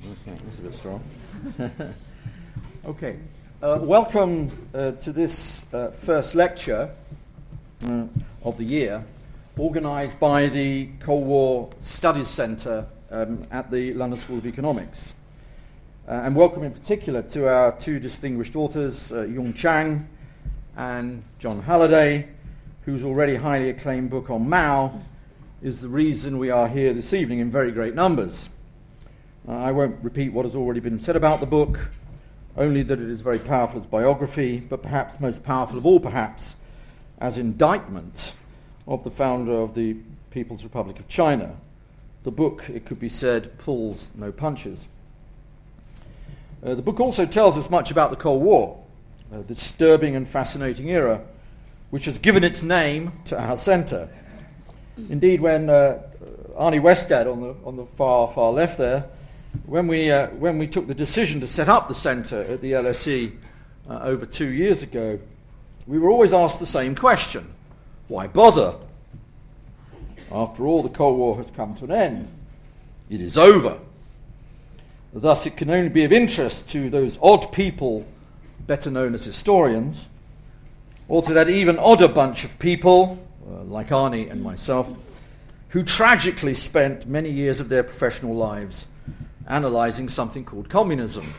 That's a bit strong. Okay. Welcome to this first lecture of the year, organised by the Cold War Studies Centre at the London School of Economics. And welcome in particular to our two distinguished authors, Yung Chang and John Halliday, whose already highly acclaimed book on Mao is the reason we are here this evening in very great numbers. I won't repeat what has already been said about the book, only that it is very powerful as biography, but perhaps most powerful of all, perhaps, as indictment of the founder of the People's Republic of China. The book, it could be said, pulls no punches. The book also tells us much about the Cold War, the disturbing and fascinating era, which has given its name to our centre. Indeed, when Arnie Westad on the far left there, when we took the decision to set up the centre at the LSE over 2 years ago, we were always asked the same question: why bother? After all, the Cold War has come to an end. It is over. Thus, it can only be of interest to those odd people, better known as historians, or to that even odder bunch of people, like Arnie and myself, who tragically spent many years of their professional lives analysing something called communism,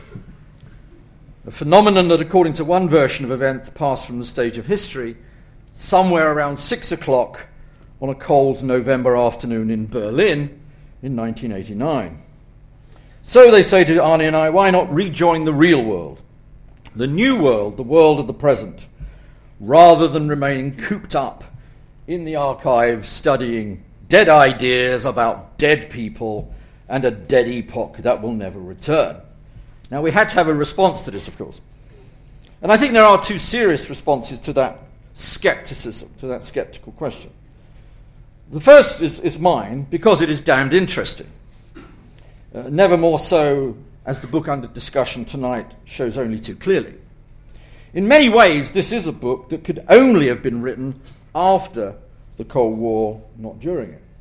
a phenomenon that, according to one version of events, passed from the stage of history somewhere around 6 o'clock on a cold November afternoon in Berlin in 1989. So they say to Arnie and I, why not rejoin the real world, the new world, the world of the present, rather than remaining cooped up in the archives studying dead ideas about dead people and a dead epoch that will never return. Now, we had to have a response to this, of course. And I think there are two serious responses to that skepticism, to that skeptical question. The first is mine, because it is damned interesting. Never more so, as the book under discussion tonight shows only too clearly. In many ways, this is a book that could only have been written after the Cold War, not during it.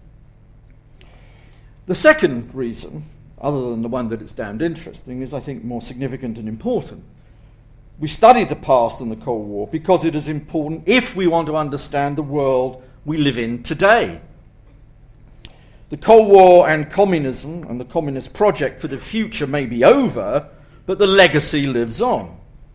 The second reason, other than the one that it's damned interesting, is, I think, more significant and important. We study the past and the Cold War because it is important if we want to understand the world we live in today. The Cold War and communism and the communist project for the future may be over, but the legacy lives on.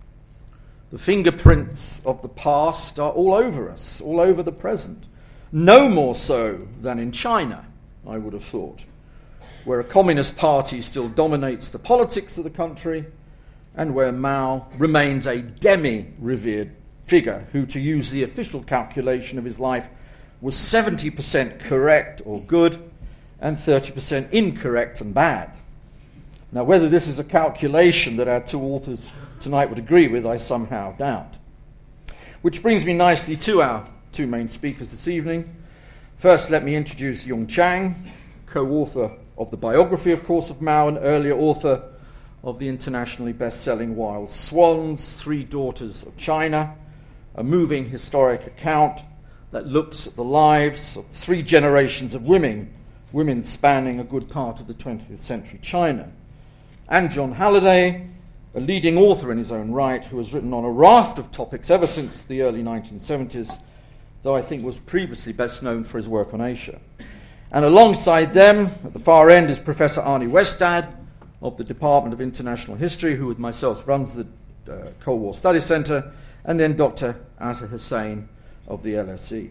The fingerprints of the past are all over us, all over the present. No more so than in China, I would have thought, where a communist party still dominates the politics of the country and where Mao remains a demi-revered figure who, to use the official calculation of his life, was 70% correct or good and 30% incorrect and bad. Now, whether this is a calculation that our two authors tonight would agree with, I somehow doubt. Which brings me nicely to our two main speakers this evening. First, let me introduce Yung Chang, co-author of the biography, of course, of Mao, and earlier author of the internationally best-selling Wild Swans, Three Daughters of China, a moving historic account that looks at the lives of 3 generations of women spanning a good part of the 20th century China. And John Halliday, a leading author in his own right, who has written on a raft of topics ever since the early 1970s, though I think was previously best known for his work on Asia. And alongside them, at the far end, is Professor Arnie Westad of the Department of International History, who with myself runs the Cold War Studies Centre, and then Dr. Atta Hussain of the LSE.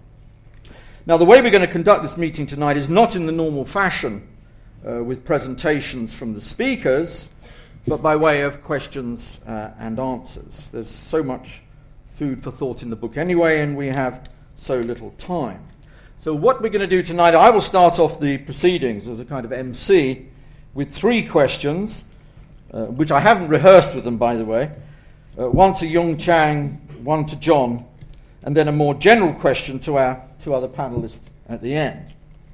Now, the way we're going to conduct this meeting tonight is not in the normal fashion with presentations from the speakers, but by way of questions and answers. There's so much food for thought in the book anyway, and we have so little time. So what we're going to do tonight, I will start off the proceedings as a kind of MC with 3 questions, which I haven't rehearsed with them, by the way. One to Yung Chang, one to John, and then a more general question to our 2 other panelists at the end.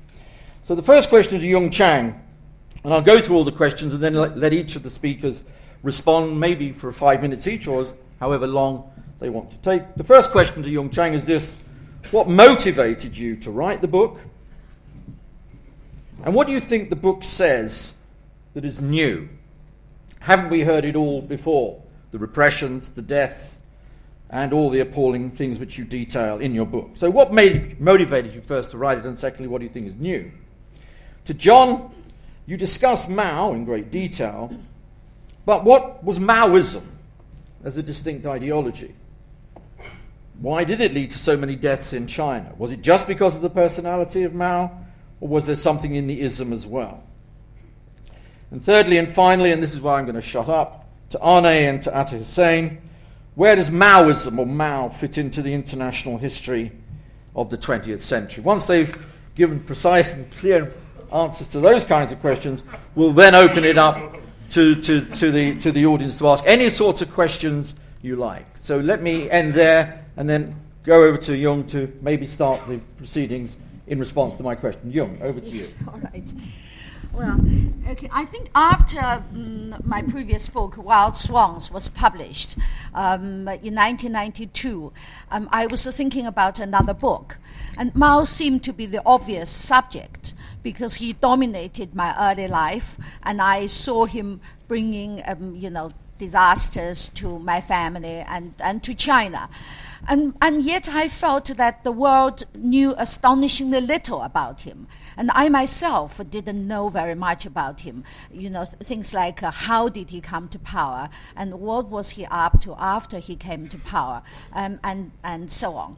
So the first question to Yung Chang, and I'll go through all the questions and then let each of the speakers respond, maybe for 5 minutes each, or however long they want to take. The first question to Yung Chang is this: what motivated you to write the book? And what do you think the book says that is new? Haven't we heard it all before? The repressions, the deaths, and all the appalling things which you detail in your book. So what motivated you first to write it, and secondly, what do you think is new? To John, you discuss Mao in great detail, but what was Maoism as a distinct ideology? Why did it lead to so many deaths in China? Was it just because of the personality of Mao, or was there something in the ism as well? And thirdly and finally, and this is why I'm going to shut up, to Arne and to Atta Hussein, where does Maoism or Mao fit into the international history of the 20th century? Once they've given precise and clear answers to those kinds of questions, we'll then open it up to the audience to ask any sorts of questions you like. So let me end there and then go over to Jung to maybe start the proceedings in response to my question. Jung, over to you. All right. Well, okay. I think after my previous book, Wild Swans, was published in 1992, I was thinking about another book. And Mao seemed to be the obvious subject because he dominated my early life, and I saw him bringing, disasters to my family and to China. And yet I felt that the world knew astonishingly little about him. And I myself didn't know very much about him. Things like how did he come to power, and what was he up to after he came to power, and so on.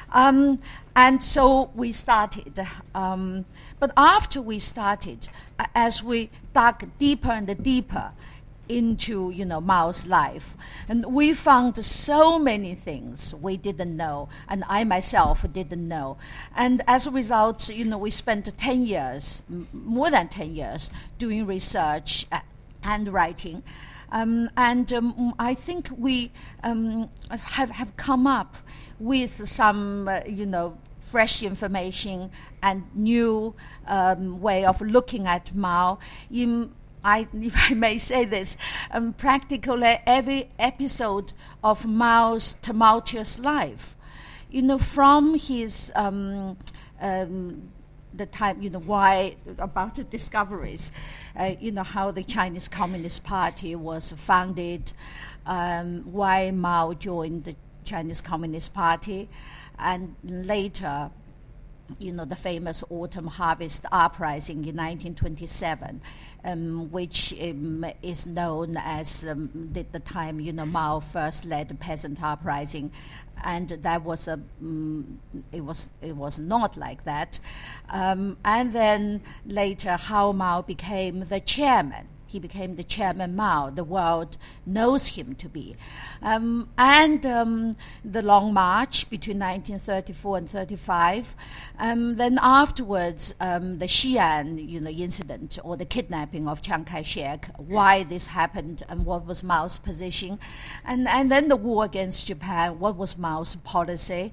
And so we started. But after we started, as we dug deeper and deeper into Mao's life, and we found so many things we didn't know, and I myself didn't know. And as a result, we spent 10 years, more than 10 years, doing research and writing. I think we have come up with some, fresh information and new way of looking at Mao. If I may say this, practically every episode of Mao's tumultuous life, from his the time, why about the discoveries, how the Chinese Communist Party was founded, why Mao joined the Chinese Communist Party, and later, the famous Autumn Harvest Uprising in 1927, which is known as the time Mao first led the peasant uprising, and that was it was not like that. And then later, how Mao became the chairman. He became the Chairman Mao. The world knows him to be. The Long March between 1934 and 35. Then afterwards, the Xi'an incident, or the kidnapping of Chiang Kai-shek, why this happened and what was Mao's position. And then the war against Japan, what was Mao's policy.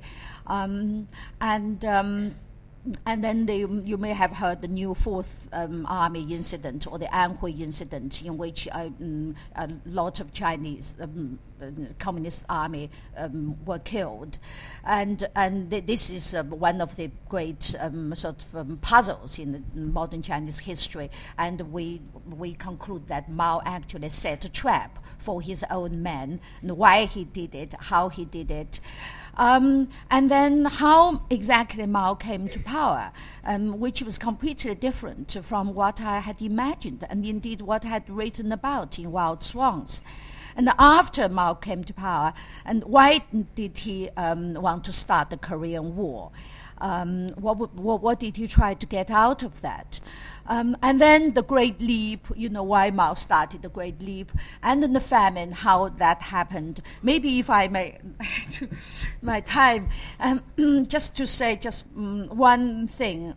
And then you may have heard the new Fourth Army incident, or the Anhui incident, in which a lot of Chinese Communist army were killed, and this is one of the great puzzles in the modern Chinese history. And we conclude that Mao actually set a trap for his own men, and why he did it, how he did it. And then how exactly Mao came to power, which was completely different from what I had imagined, and indeed what I had written about in Wild Swans. And after Mao came to power, and why did he want to start the Korean War? What did he try to get out of that? And then the Great Leap, why Mao started the Great Leap, and then the famine, how that happened. Maybe if I may, my time, just to say one thing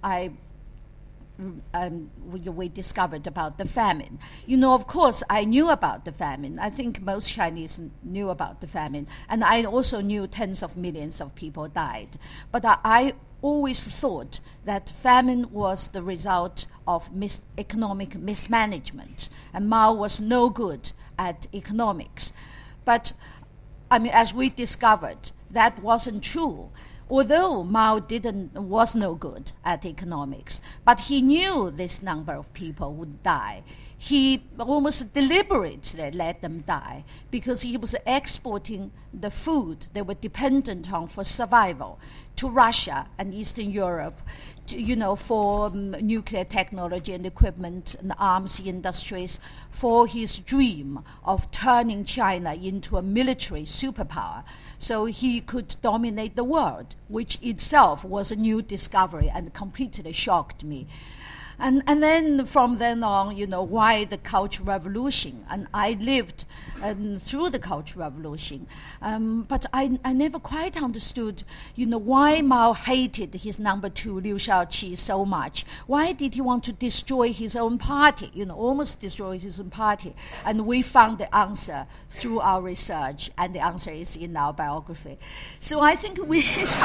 we discovered about the famine. Of course, I knew about the famine. I think most Chinese knew about the famine. And I also knew tens of millions of people died. But I always thought that famine was the result of economic mismanagement. And Mao was no good at economics. But, as we discovered, that wasn't true. Although Mao was no good at economics, but he knew this number of people would die. he almost deliberately let them die because he was exporting the food they were dependent on for survival to Russia and Eastern Europe, for nuclear technology and equipment and arms industries, for his dream of turning China into a military superpower so he could dominate the world, which itself was a new discovery and completely shocked me. And then from then on, why the Cultural Revolution? And I lived through the Cultural Revolution. But I never quite understood, why Mao hated his number two, Liu Shaoqi, so much. Why did he want to destroy his own party, almost destroy his own party? And we found the answer through our research, and the answer is in our biography. So I think we...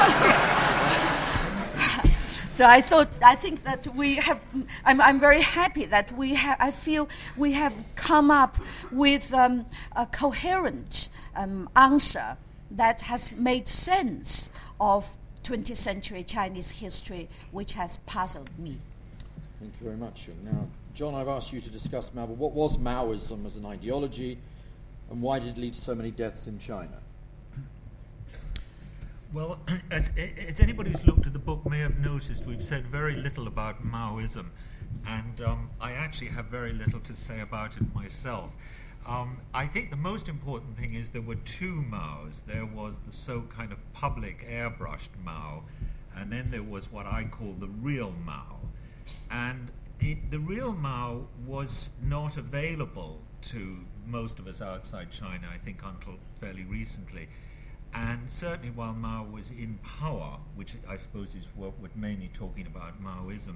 So I think that we have. I'm very happy that we have. I feel we have come up with a coherent answer that has made sense of 20th century Chinese history, which has puzzled me. Thank you very much. Now, John, I've asked you to discuss Mao, but what was Maoism as an ideology, and why did it lead to so many deaths in China? Well, as anybody who's looked at the book may have noticed, we've said very little about Maoism, and I actually have very little to say about it myself. I think the most important thing is there were two Maos. There was the so kind of public airbrushed Mao, and then there was what I call the real Mao. And the real Mao was not available to most of us outside China, I think, until fairly recently. And certainly while Mao was in power, which I suppose is what we're mainly talking about, Maoism,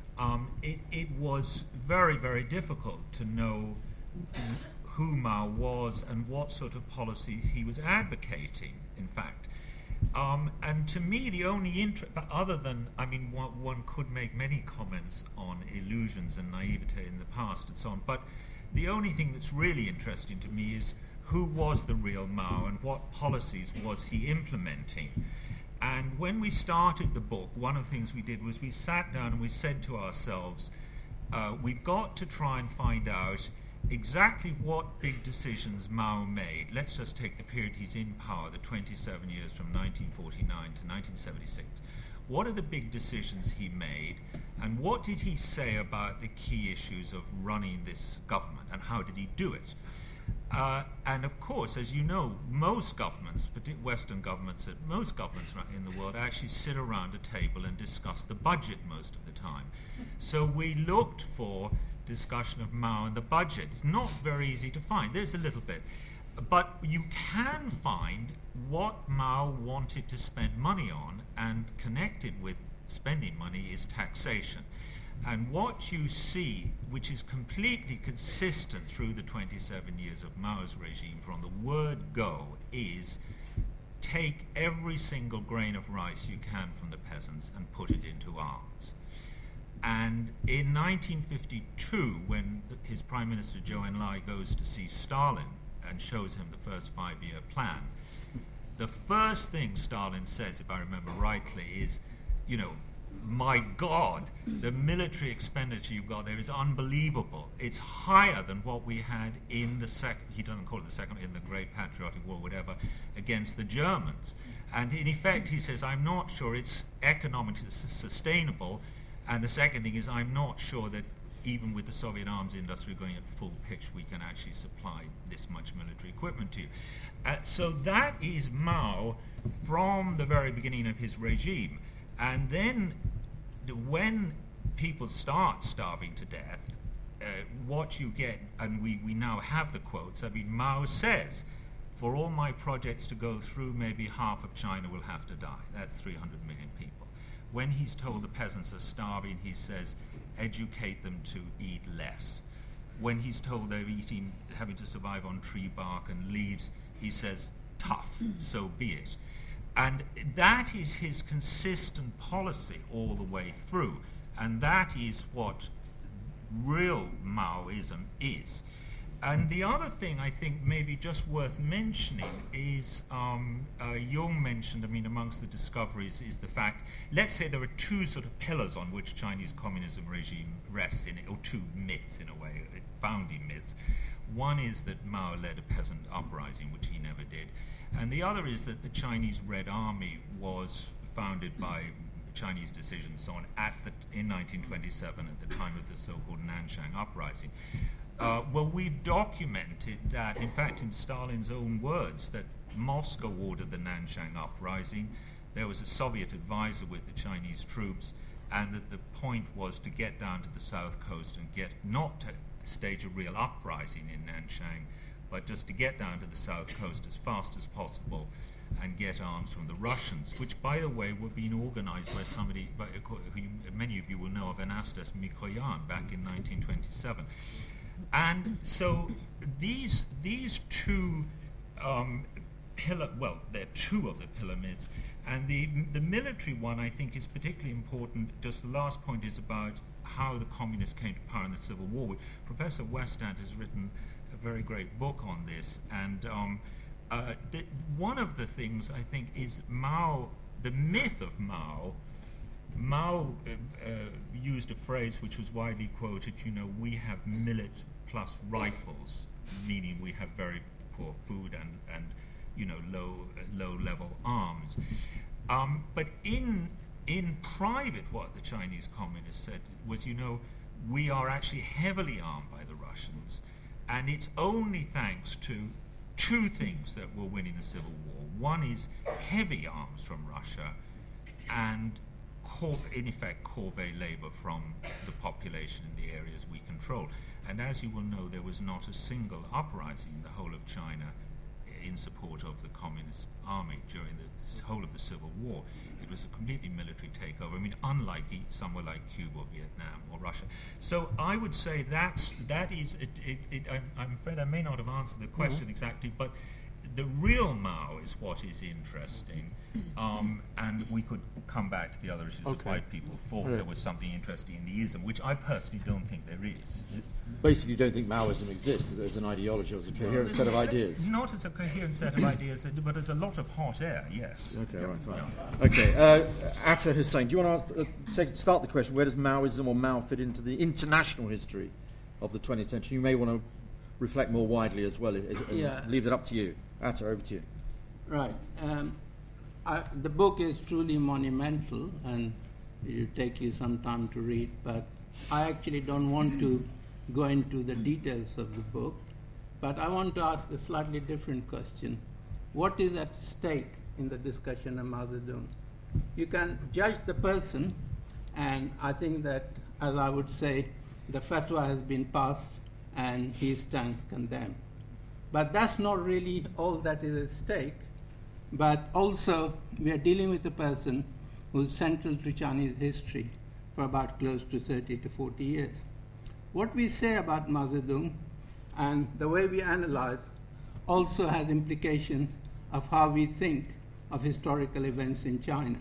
it was very, very difficult to know who Mao was and what sort of policies he was advocating, in fact. And to me, the only interest, other than, one could make many comments on illusions and naivete in the past and so on, but the only thing that's really interesting to me is who was the real Mao and what policies was he implementing. And when we started the book, one of the things we did was we sat down and we said to ourselves, we've got to try and find out exactly what big decisions Mao made. Let's just take the period he's in power, the 27 years from 1949 to 1976. What are the big decisions he made, and what did he say about the key issues of running this government, and how did he do it? And of course, as you know, most governments, particularly Western governments, most governments in the world actually sit around a table and discuss the budget most of the time. So we looked for discussion of Mao and the budget. It's not very easy to find. There's a little bit. But you can find what Mao wanted to spend money on, and connected with spending money is taxation. And what you see, which is completely consistent through the 27 years of Mao's regime from the word go, is take every single grain of rice you can from the peasants and put it into arms. And in 1952, when his Prime Minister Zhou Enlai goes to see Stalin and shows him the first 5-year plan, the first thing Stalin says, if I remember rightly, is, my God, the military expenditure you've got there is unbelievable. It's higher than what we had in the he doesn't call it the second, in the Great Patriotic War, whatever, against the Germans. And in effect, he says, I'm not sure it's economically sustainable. And the second thing is, I'm not sure that even with the Soviet arms industry going at full pitch, we can actually supply this much military equipment to you. So that is Mao from the very beginning of his regime. And then when people start starving to death, what you get, and we now have the quotes, Mao says, for all my projects to go through, maybe half of China will have to die. That's 300 million people. When he's told the peasants are starving, he says, educate them to eat less. When he's told they're having to survive on tree bark and leaves, he says, tough, so be it. And that is his consistent policy all the way through. And that is what real Maoism is. And the other thing I think maybe just worth mentioning is Jung mentioned, amongst the discoveries is the fact, let's say there are two sort of pillars on which Chinese communism regime rests, or two myths in a way, founding myths. One is that Mao led a peasant uprising, which he never did. And the other is that the Chinese Red Army was founded by Chinese decision and so on in 1927 at the time of the so-called Nanshang uprising. Well, we've documented that, in fact, in Stalin's own words, that Moscow ordered the Nanshang uprising. There was a Soviet advisor with the Chinese troops, and that the point was to get down to the south coast and not to stage a real uprising in Nanshang, but just to get down to the south coast as fast as possible and get arms from the Russians, which, by the way, were being organized by somebody who many of you will know of, Anastas Mikoyan, back in 1927. And so these two they're two of the pillar myths, and the military one I think is particularly important. Just the last point is about how the communists came to power in the Civil War. Professor Westand has written a very great book on this, and one of the things I think is Mao, the myth of Mao. Mao used a phrase which was widely quoted, we have millet plus rifles, meaning we have very poor food and low-level arms. But in private, what the Chinese communists said was, we are actually heavily armed by the Russians, and it's only thanks to two things that we're winning the Civil War. One is heavy arms from Russia, and in effect, corvée labor from the population in the areas we control. And as you will know, there was not a single uprising in the whole of China in support of the Communist Army during the whole of the Civil War. It was a completely military takeover. Unlike somewhere like Cuba or Vietnam or Russia. So I would say that is. I'm afraid I may not have answered the question exactly, but the real Mao is what is interesting, and we could come back to the other issues of why people thought there was something interesting in the ism, which I personally don't think there is. Basically, you don't think Maoism exists as an ideology, as a coherent set of ideas? Not as a coherent set of ideas, but as a lot of hot air, yes. Okay, right, fine. Okay, Atta Hussain, do you want to start the question, where does Maoism or Mao fit into the international history of the 20th century? You may want to reflect more widely as well, leave that up to you. Atta, over to you. Right. The book is truly monumental, and it will take you some time to read, but I actually don't want to go into the details of the book, but I want to ask a slightly different question. What is at stake in the discussion of Mao Zedong? You can judge the person, and I think that, as I would say, the fatwa has been passed and he stands condemned. But that's not really all that is at stake. But also, we are dealing with a person who's central to Chinese history for about close to 30 to 40 years. What we say about Mao Zedong and the way we analyze also has implications of how we think of historical events in China.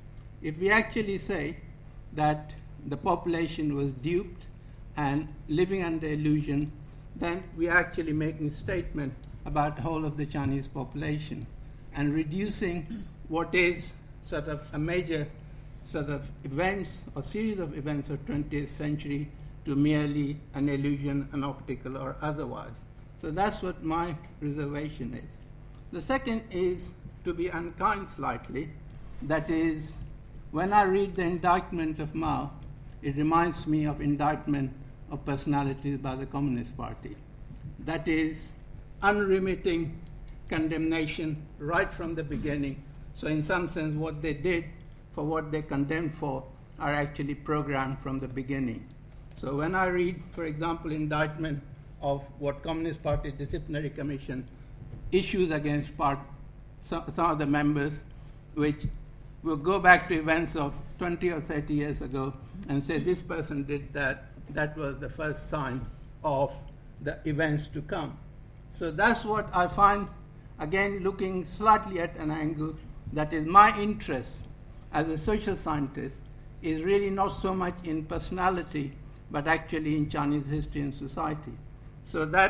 If we actually say that the population was duped and living under illusion, then we are actually making a statement about the whole of the Chinese population and reducing what is sort of a major sort of events or series of events of 20th century to merely an illusion, an optical or otherwise. So that's what my reservation is. The second is to be unkind slightly. That is, when I read the indictment of Mao, it reminds me of indictment of personalities by the Communist Party. That is, unremitting condemnation right from the beginning. So in some sense, what they did for what they condemned for are actually programmed from the beginning. So when I read, for example, indictment of what Communist Party Disciplinary Commission issues against some of the members, which will go back to events of 20 or 30 years ago and say this person did that, that was the first sign of the events to come. So that's what I find, again, looking slightly at an angle that is my interest as a social scientist is really not so much in personality, but actually in Chinese history and society. So that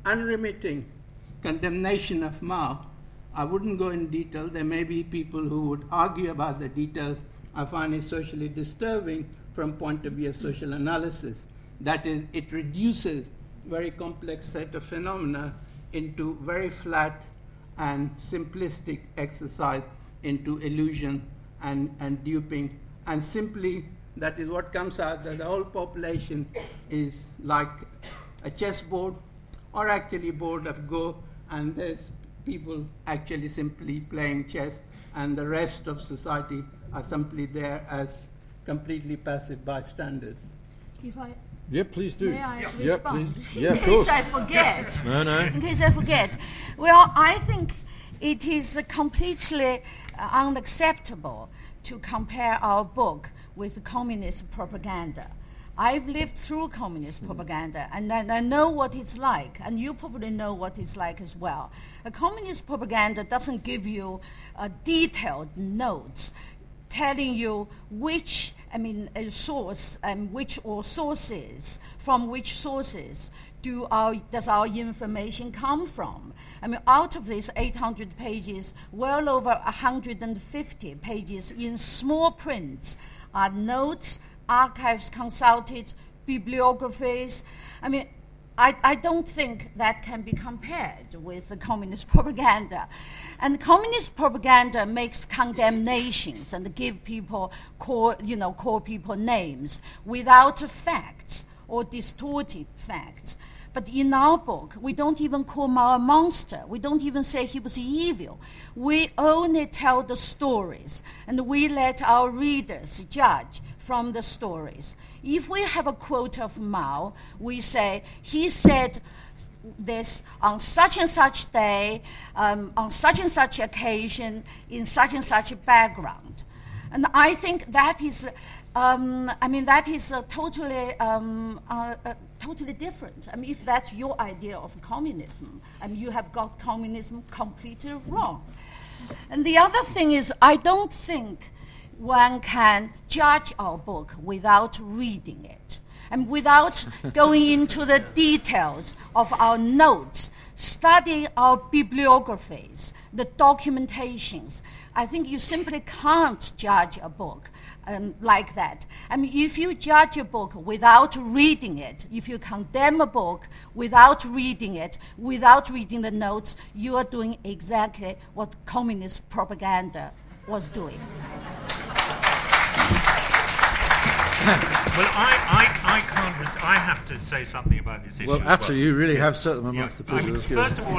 unremitting condemnation of Mao. I wouldn't go in detail. There may be people who would argue about the details. I find it socially disturbing from point of view of social analysis. That is, it reduces very complex set of phenomena into very flat and simplistic exercise into illusion and duping. And simply, that is what comes out, that the whole population is like a chessboard or actually board of Go, and there's people actually simply playing chess, and the rest of society are simply there as completely passive bystanders. If I Yeah, please do. May I Yeah, respond? please. Yeah, In of course. case I forget. No. In case I forget. Well, I think it is completely unacceptable to compare our book with communist propaganda. I've lived through communist propaganda, and I know what it's like, and you probably know what it's like as well. A communist propaganda doesn't give you detailed notes telling you which source and sources, from which sources does our information come from. I mean, out of these 800 pages, well over 150 pages in small prints are notes, archives consulted, bibliographies. I mean, I don't think that can be compared with the communist propaganda. And communist propaganda makes condemnations and give people, call people names without facts or distorted facts. But in our book, we don't even call Mao a monster. We don't even say he was evil. We only tell the stories, and we let our readers judge from the stories. If we have a quote of Mao, we say, he said this on such and such day, on such and such occasion, in such and such a background. And I think that is totally different. I mean, if that's your idea of communism, you have got communism completely wrong. And the other thing is, I don't think one can judge our book without reading it and without going into the details of our notes, studying our bibliographies, the documentations. I think you simply can't judge a book like that. I mean, if you judge a book without reading it, if you condemn a book without reading it, without reading the notes, you are doing exactly what communist propaganda was doing. Well, I can't. I have to say something about this issue. Well, actually, you really have set them amongst the people. First of all,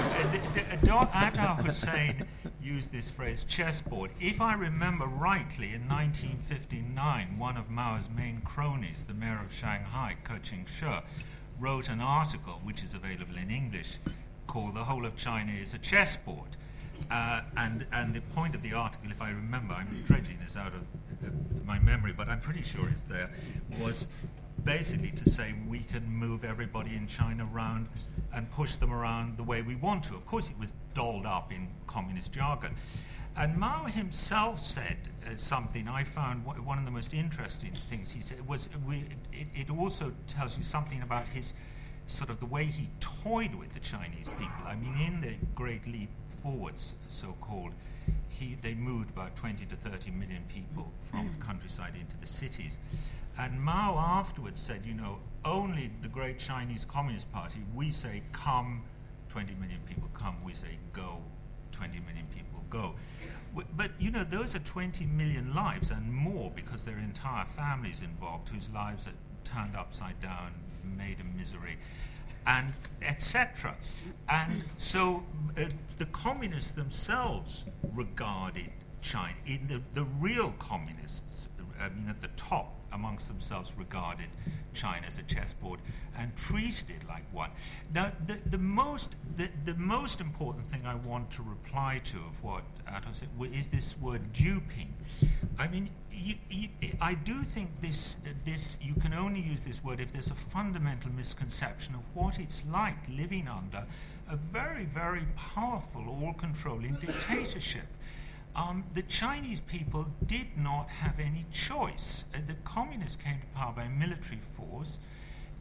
Atta Hussein used this phrase chessboard. If I remember rightly, in 1959, one of Mao's main cronies, the mayor of Shanghai, Ke Qing-she, wrote an article, which is available in English, called "The Whole of China is a Chessboard." And the point of the article, if I remember, I'm dredging this out of my memory, but I'm pretty sure it's there, was basically to say we can move everybody in China around and push them around the way we want to. Of course, it was dolled up in communist jargon. And Mao himself said something I found one of the most interesting things he said was, it also tells you something about his sort of the way he toyed with the Chinese people. I mean, in the Great Leap Forwards, so-called, they moved about 20 to 30 million people from the countryside into the cities. And Mao afterwards said, only the great Chinese Communist Party, we say come, 20 million people come, we say go, 20 million people go. But, those are 20 million lives and more, because there are entire families involved whose lives are turned upside down, made a misery, and etc. And so the communists themselves regarded China, the real communists, at the top amongst themselves, regarded China as a chessboard and treated it like one. Now, the most important thing I want to reply to of what Atta said is this word duping. I mean, I do think this you can only use this word if there's a fundamental misconception of what it's like living under a very, very powerful, all-controlling dictatorship. The Chinese people did not have any choice. The communists came to power by military force.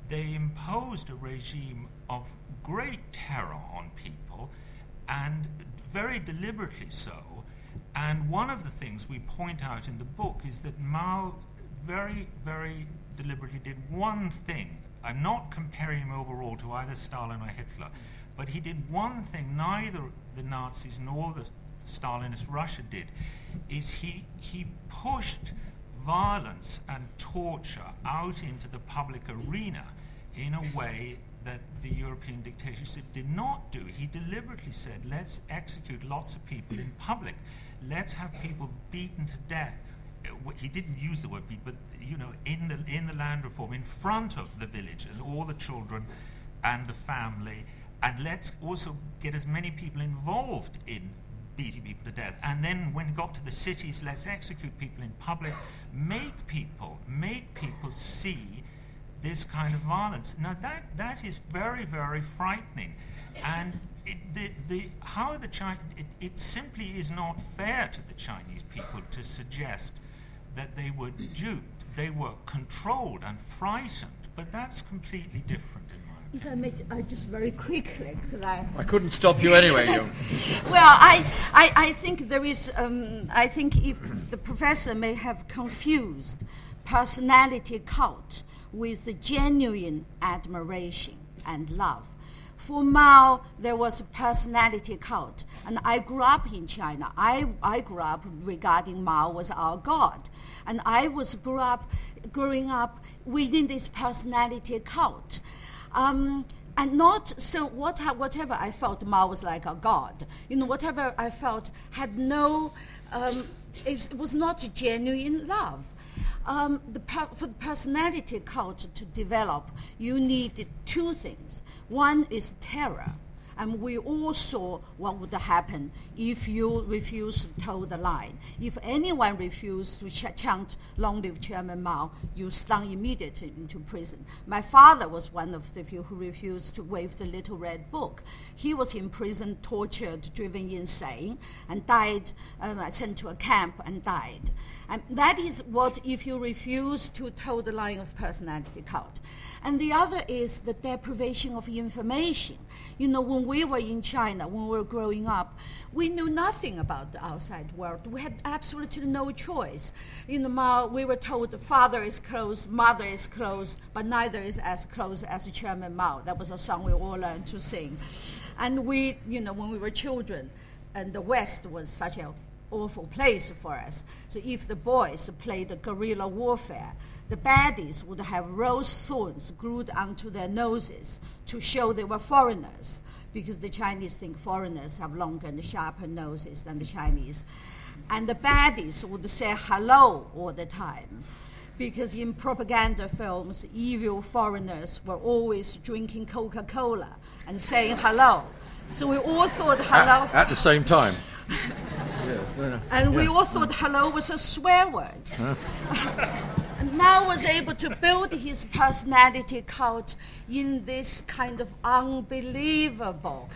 they imposed a regime of great terror on people, and very deliberately so. And one of the things we point out in the book is that Mao very, very deliberately did one thing. I'm not comparing him overall to either Stalin or Hitler, but he did one thing neither the Nazis nor the Stalinist Russia did, is he pushed violence and torture out into the public arena in a way that the European dictatorship did not do. He deliberately said, let's execute lots of people in public. Let's have people beaten to death. He didn't use the word beat, but in the land reform, in front of the village and all the children and the family. And let's also get as many people involved in beating people to death. And then when it got to the cities, let's execute people in public. Make people see this kind of violence. Now that is very, very frightening. And it simply is not fair to the Chinese people to suggest that they were duped. They were controlled and frightened, but that's completely different in my opinion. If I may, just very quickly, could I? I couldn't stop you anyway. Well, I think there is. I think if the professor may have confused personality cult with the genuine admiration and love. For Mao, there was a personality cult, and I grew up in China. I grew up regarding Mao as our god, and I was growing up within this personality cult, and not so. Whatever I felt, Mao was like a god. Whatever I felt had no. It was not genuine love. For the personality cult to develop, you need two things. One is terror, and we all saw what would happen if you refuse to toe the line. If anyone refused to chant "Long live Chairman Mao," you stung immediately into prison. My father was one of the few who refused to wave the Little Red Book. He was in prison, tortured, driven insane, and died, sent to a camp and died. And that is what, if you refuse to toe the line of personality cult. And the other is the deprivation of information. When we were in China, when we were growing up, we knew nothing about the outside world. We had absolutely no choice. We were told the father is close, mother is close, but neither is as close as Chairman Mao. That was a song we all learned to sing. And when we were children, and the West was such an awful place for us. So if the boys played guerrilla warfare, the baddies would have rose thorns glued onto their noses to show they were foreigners, because the Chinese think foreigners have longer and sharper noses than the Chinese. And the baddies would say hello all the time, because in propaganda films, evil foreigners were always drinking Coca-Cola and saying hello. So we all thought hello. At the same time. And we all thought hello was a swear word. And Mao was able to build his personality cult in this kind of unbelievable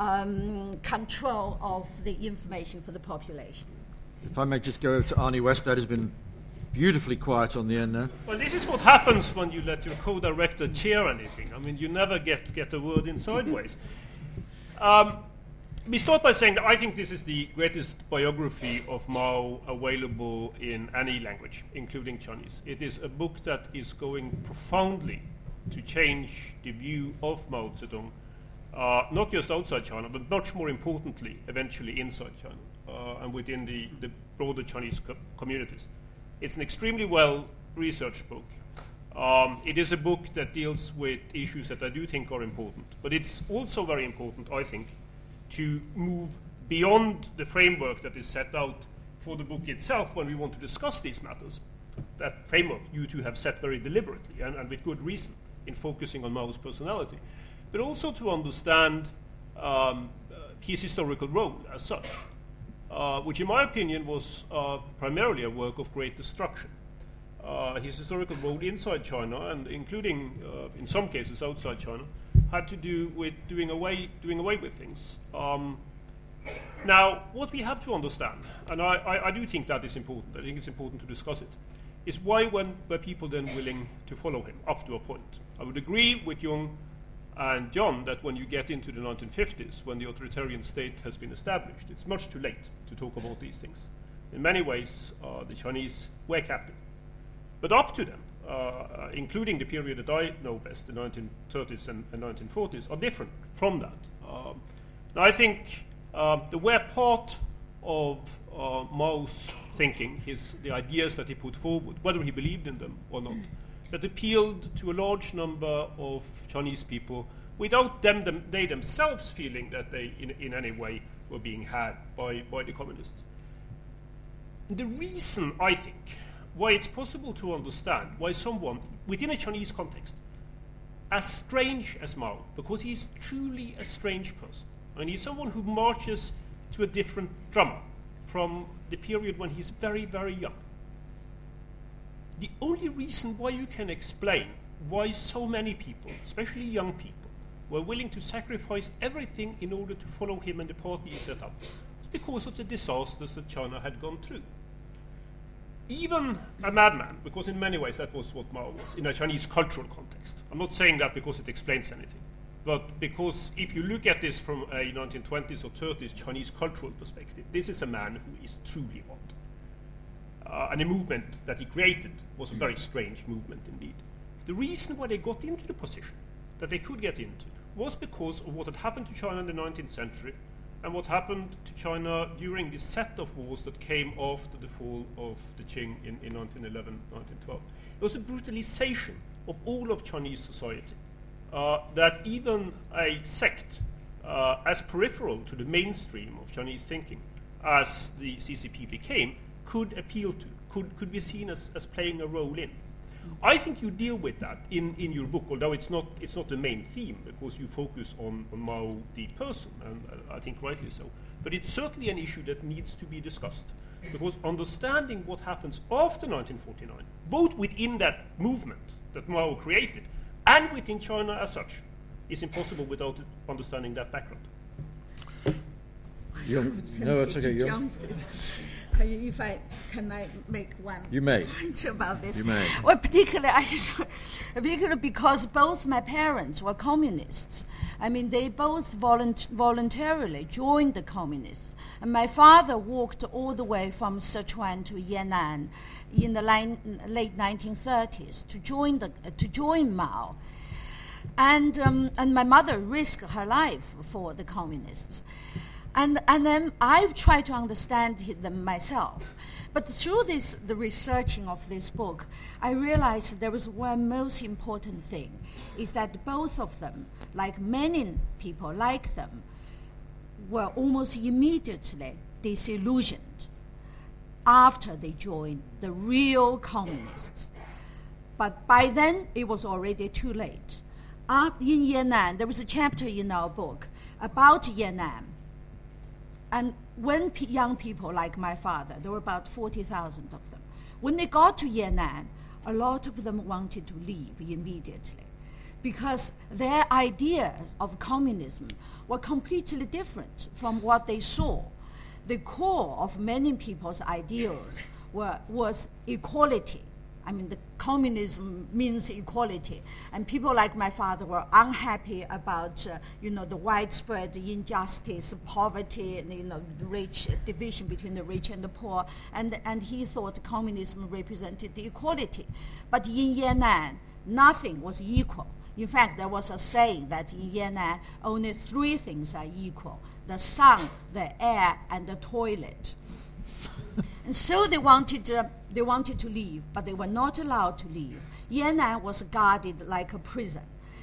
control of the information for the population. If I may just go over to Arnie West, that has been beautifully quiet on the end there. Well, this is what happens when you let your co-director chair anything. I mean, you never get a word in sideways. We start by saying that I think this is the greatest biography of Mao available in any language, including Chinese. It is a book that is going profoundly to change the view of Mao Zedong, not just outside China, but much more importantly, eventually inside China and within the broader Chinese communities. It's an extremely well-researched book. It is a book that deals with issues that I do think are important, but it's also very important, I think, to move beyond the framework that is set out for the book itself when we want to discuss these matters. That framework you two have set very deliberately and with good reason in focusing on Mao's personality, but also to understand his historical role as such, which in my opinion was primarily a work of great destruction. His historical role inside China, and including in some cases outside China, had to do with doing away with things. Now, what we have to understand, and I do think that is important, I think it's important to discuss it, is why were people then willing to follow him up to a point? I would agree with Jung and John that when you get into the 1950s, when the authoritarian state has been established, it's much too late to talk about these things. In many ways, the Chinese were captive. But up to then, including the period that I know best, the 1930s and 1940s, are different from that. Now I think there were part of Mao's thinking, the ideas that he put forward, whether he believed in them or not, that appealed to a large number of Chinese people without they themselves feeling that they in any way were being had by the communists. The reason, I think, why it's possible to understand why someone within a Chinese context as strange as Mao, because he's truly a strange person, and he's someone who marches to a different drummer from the period when he's very, very young. The only reason why you can explain why so many people, especially young people, were willing to sacrifice everything in order to follow him and the party he set up is because of the disasters that China had gone through. Even a madman, because in many ways that was what Mao was, in a Chinese cultural context. I'm not saying that because it explains anything, but because if you look at this from a 1920s or 30s Chinese cultural perspective, this is a man who is truly odd. And the movement that he created was a very strange movement indeed. The reason why they got into the position that they could get into was because of what had happened to China in the 19th century and what happened to China during the set of wars that came after the fall of the Qing in 1911, 1912. It was a brutalization of all of Chinese society that even a sect as peripheral to the mainstream of Chinese thinking as the CCP became could appeal to, could be seen as playing a role in. I think you deal with that in your book, although it's not the main theme, because you focus on Mao the person, and I think rightly so. But it's certainly an issue that needs to be discussed, because understanding what happens after 1949, both within that movement that Mao created and within China as such, is impossible without understanding that background. No, it's okay. If I make one point about this? You may. Well, particularly because both my parents were communists. I mean, they both voluntarily joined the communists. And my father walked all the way from Sichuan to Yan'an in the late 1930s to join Mao. And my mother risked her life for the communists. And then I've tried to understand them myself. But through the researching of this book, I realized there was one most important thing, is that both of them, like many people like them, were almost immediately disillusioned after they joined the real communists. But by then, it was already too late. In Yan'an, there was a chapter in our book about Yan'an. And when young people like my father, there were about 40,000 of them, when they got to Yan'an, a lot of them wanted to leave immediately because their ideas of communism were completely different from what they saw. The core of many people's ideals was equality. I mean, the communism means equality, and people like my father were unhappy about, the widespread injustice, poverty, rich division between the rich and the poor, and he thought communism represented the equality. But in Yan'an, nothing was equal. In fact, there was a saying that in Yan'an, only 3 things are equal: the sun, the air, and the toilet. And so they wanted to leave, but they were not allowed to leave. Yan'an was guarded like a prison.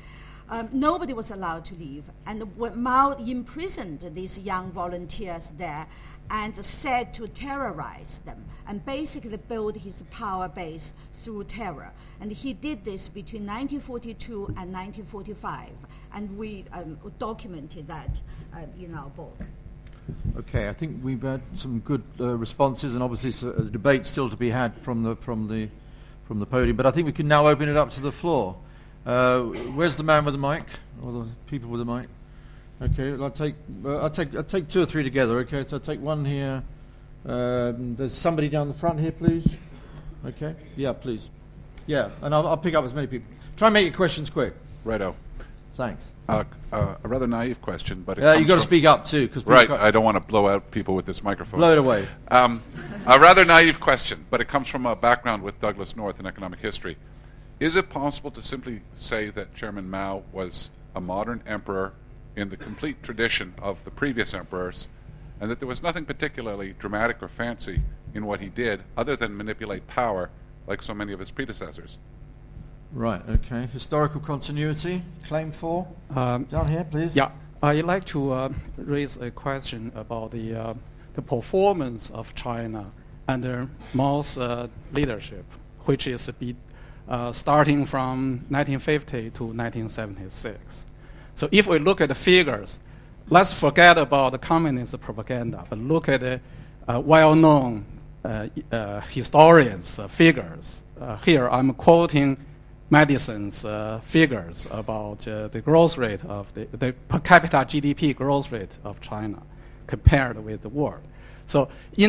Nobody was allowed to leave. And Mao imprisoned these young volunteers there and said to terrorize them and basically build his power base through terror. And he did this between 1942 and 1945. And we documented that in our book. Okay, I think we've had some good responses, and obviously a debate still to be had from the podium. But I think we can now open it up to the floor. Where's the man with the mic, or the people with the mic? Okay, I'll take 2 or 3 together. Okay, so I'll take one here. There's somebody down the front here, please. Okay. Yeah, please. Yeah, and I'll pick up as many people. Try and make your questions quick. Righto. Thanks. A rather naive question, but you've got to speak up too, because I don't want to blow out people with this microphone. Blow it away. A rather naive question, but it comes from a background with Douglas North in economic history. Is it possible to simply say that Chairman Mao was a modern emperor in the complete tradition of the previous emperors, and that there was nothing particularly dramatic or fancy in what he did other than manipulate power like so many of his predecessors? Right, okay. Historical continuity, claim 4. Down here, please. Yeah, I'd like to raise a question about the performance of China under Mao's leadership, which is starting from 1950 to 1976. So if we look at the figures, let's forget about the communist propaganda, but look at the well-known historians' figures. Here I'm quoting Madison's figures about the growth rate of the per capita GDP growth rate of China compared with the world. So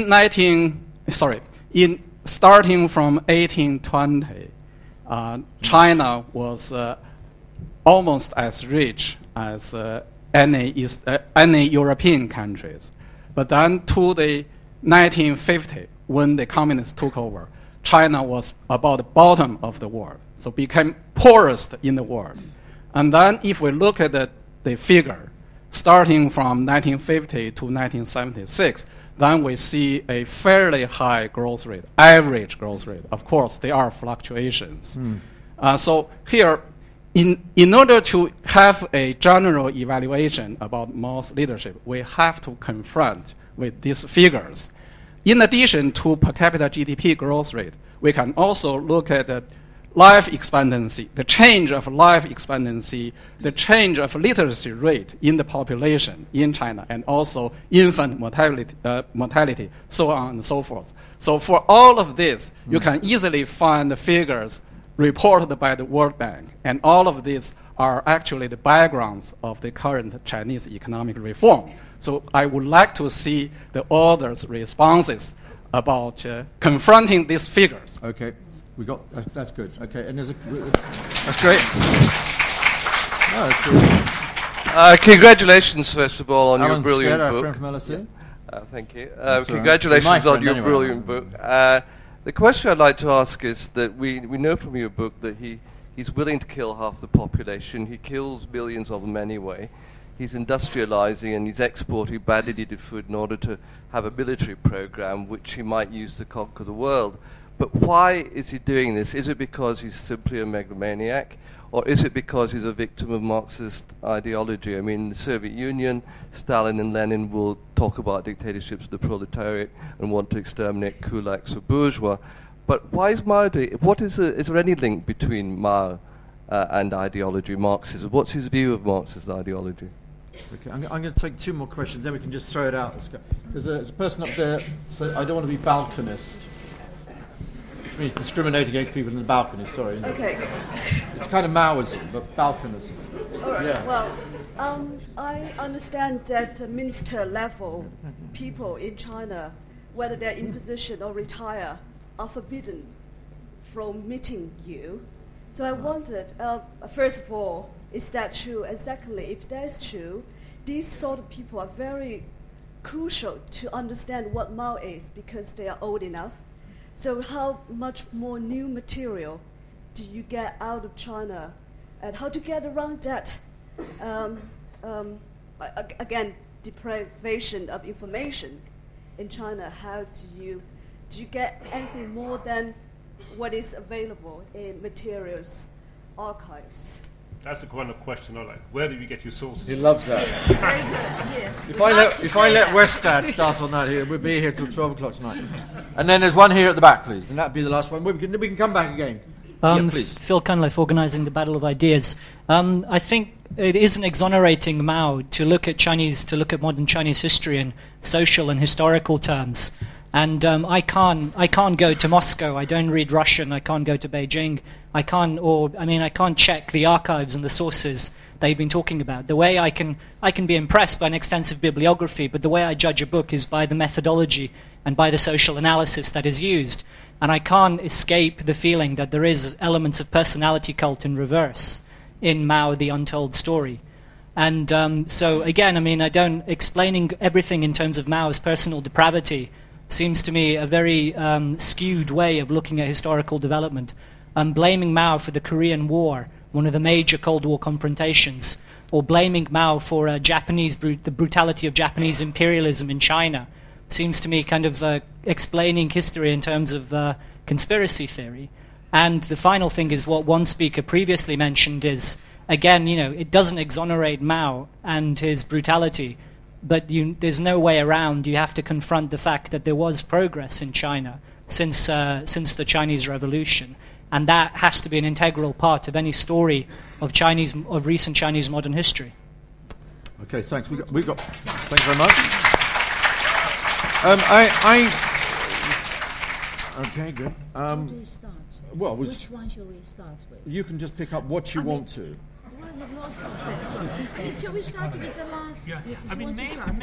starting from 1820, China was almost as rich as any European countries. But then to the 1950, when the communists took over, China was about the bottom of the world, so became poorest in the world. And then if we look at the figure, starting from 1950 to 1976, then we see a fairly high growth rate, average growth rate. Of course, there are fluctuations. So here, in order to have a general evaluation about Mao's leadership, we have to confront with these figures. In addition to per capita GDP growth rate, we can also look at the life expectancy, the change of life expectancy, the change of literacy rate in the population in China, and also infant mortality, so on and so forth. So for all of this, you can easily find the figures reported by the World Bank, and all of these are actually the backgrounds of the current Chinese economic reform. So I would like to see the author's responses about confronting these figures. Okay, we got that's good. Okay, and that's great. Congratulations, first of all, on Alan your brilliant Scott, book. our friend from LSE. Thank you. Congratulations on your brilliant book. The question I'd like to ask is that we know from your book that he's willing to kill half the population. He kills millions of them anyway. He's industrializing and he's exporting badly needed food in order to have a military program which he might use to conquer the world. But why is he doing this? Is it because he's simply a megalomaniac? Or is it because he's a victim of Marxist ideology? I mean, in the Soviet Union, Stalin and Lenin will talk about dictatorships of the proletariat and want to exterminate kulaks or bourgeois. But why is Mao doing it? Is there any link between Mao and ideology, Marxism? What's his view of Marxist ideology? Okay, I'm going to take 2 more questions, then we can just throw it out. There's a person up there, so I don't want to be balconist. Which means discriminate against people in the balcony, sorry. Okay. It's kind of Maoism, but balconism. All right. Yeah. Well, I understand that minister level people in China, whether they're in position or retire, are forbidden from meeting you. So I wondered, first of all, is that true? And secondly, if that is true, these sort of people are very crucial to understand what Mao is because they are old enough. So how much more new material do you get out of China? And how to get around that? Again, deprivation of information in China. How do you get anything more than what is available in materials archives? That's the kind of question I like. Where do you get your sources? He loves that. Very good, yes. If I let Westad start on that here, we'll be here till 12 o'clock tonight. And then there's one here at the back, please. And that'll be the last one. We can come back again. Yeah, please. Phil Cunliffe, organising the Battle of Ideas. I think it isn't exonerating Mao to look at modern Chinese history in social and historical terms. And I can't go to Moscow. I don't read Russian. I can't go to Beijing. I can't check the archives and the sources they've been talking about. The way I can be impressed by an extensive bibliography, but the way I judge a book is by the methodology and by the social analysis that is used. And I can't escape the feeling that there is elements of personality cult in reverse in Mao, the Untold Story. And so, again, I mean, explaining everything in terms of Mao's personal depravity seems to me a very skewed way of looking at historical development. Blaming Mao for the Korean War, one of the major Cold War confrontations, or blaming Mao for the brutality of Japanese imperialism in China, seems to me kind of explaining history in terms of conspiracy theory. And the final thing is what one speaker previously mentioned is, again, it doesn't exonerate Mao and his brutality, but there's no way around. You have to confront the fact that there was progress in China since the Chinese Revolution. And that has to be an integral part of any story of recent Chinese modern history. Okay, thanks. Thank you very much. Okay, good. How do we start? Well, which one shall we start with? You can just pick up what you want to. Shall we start with the last? Yeah, I mean,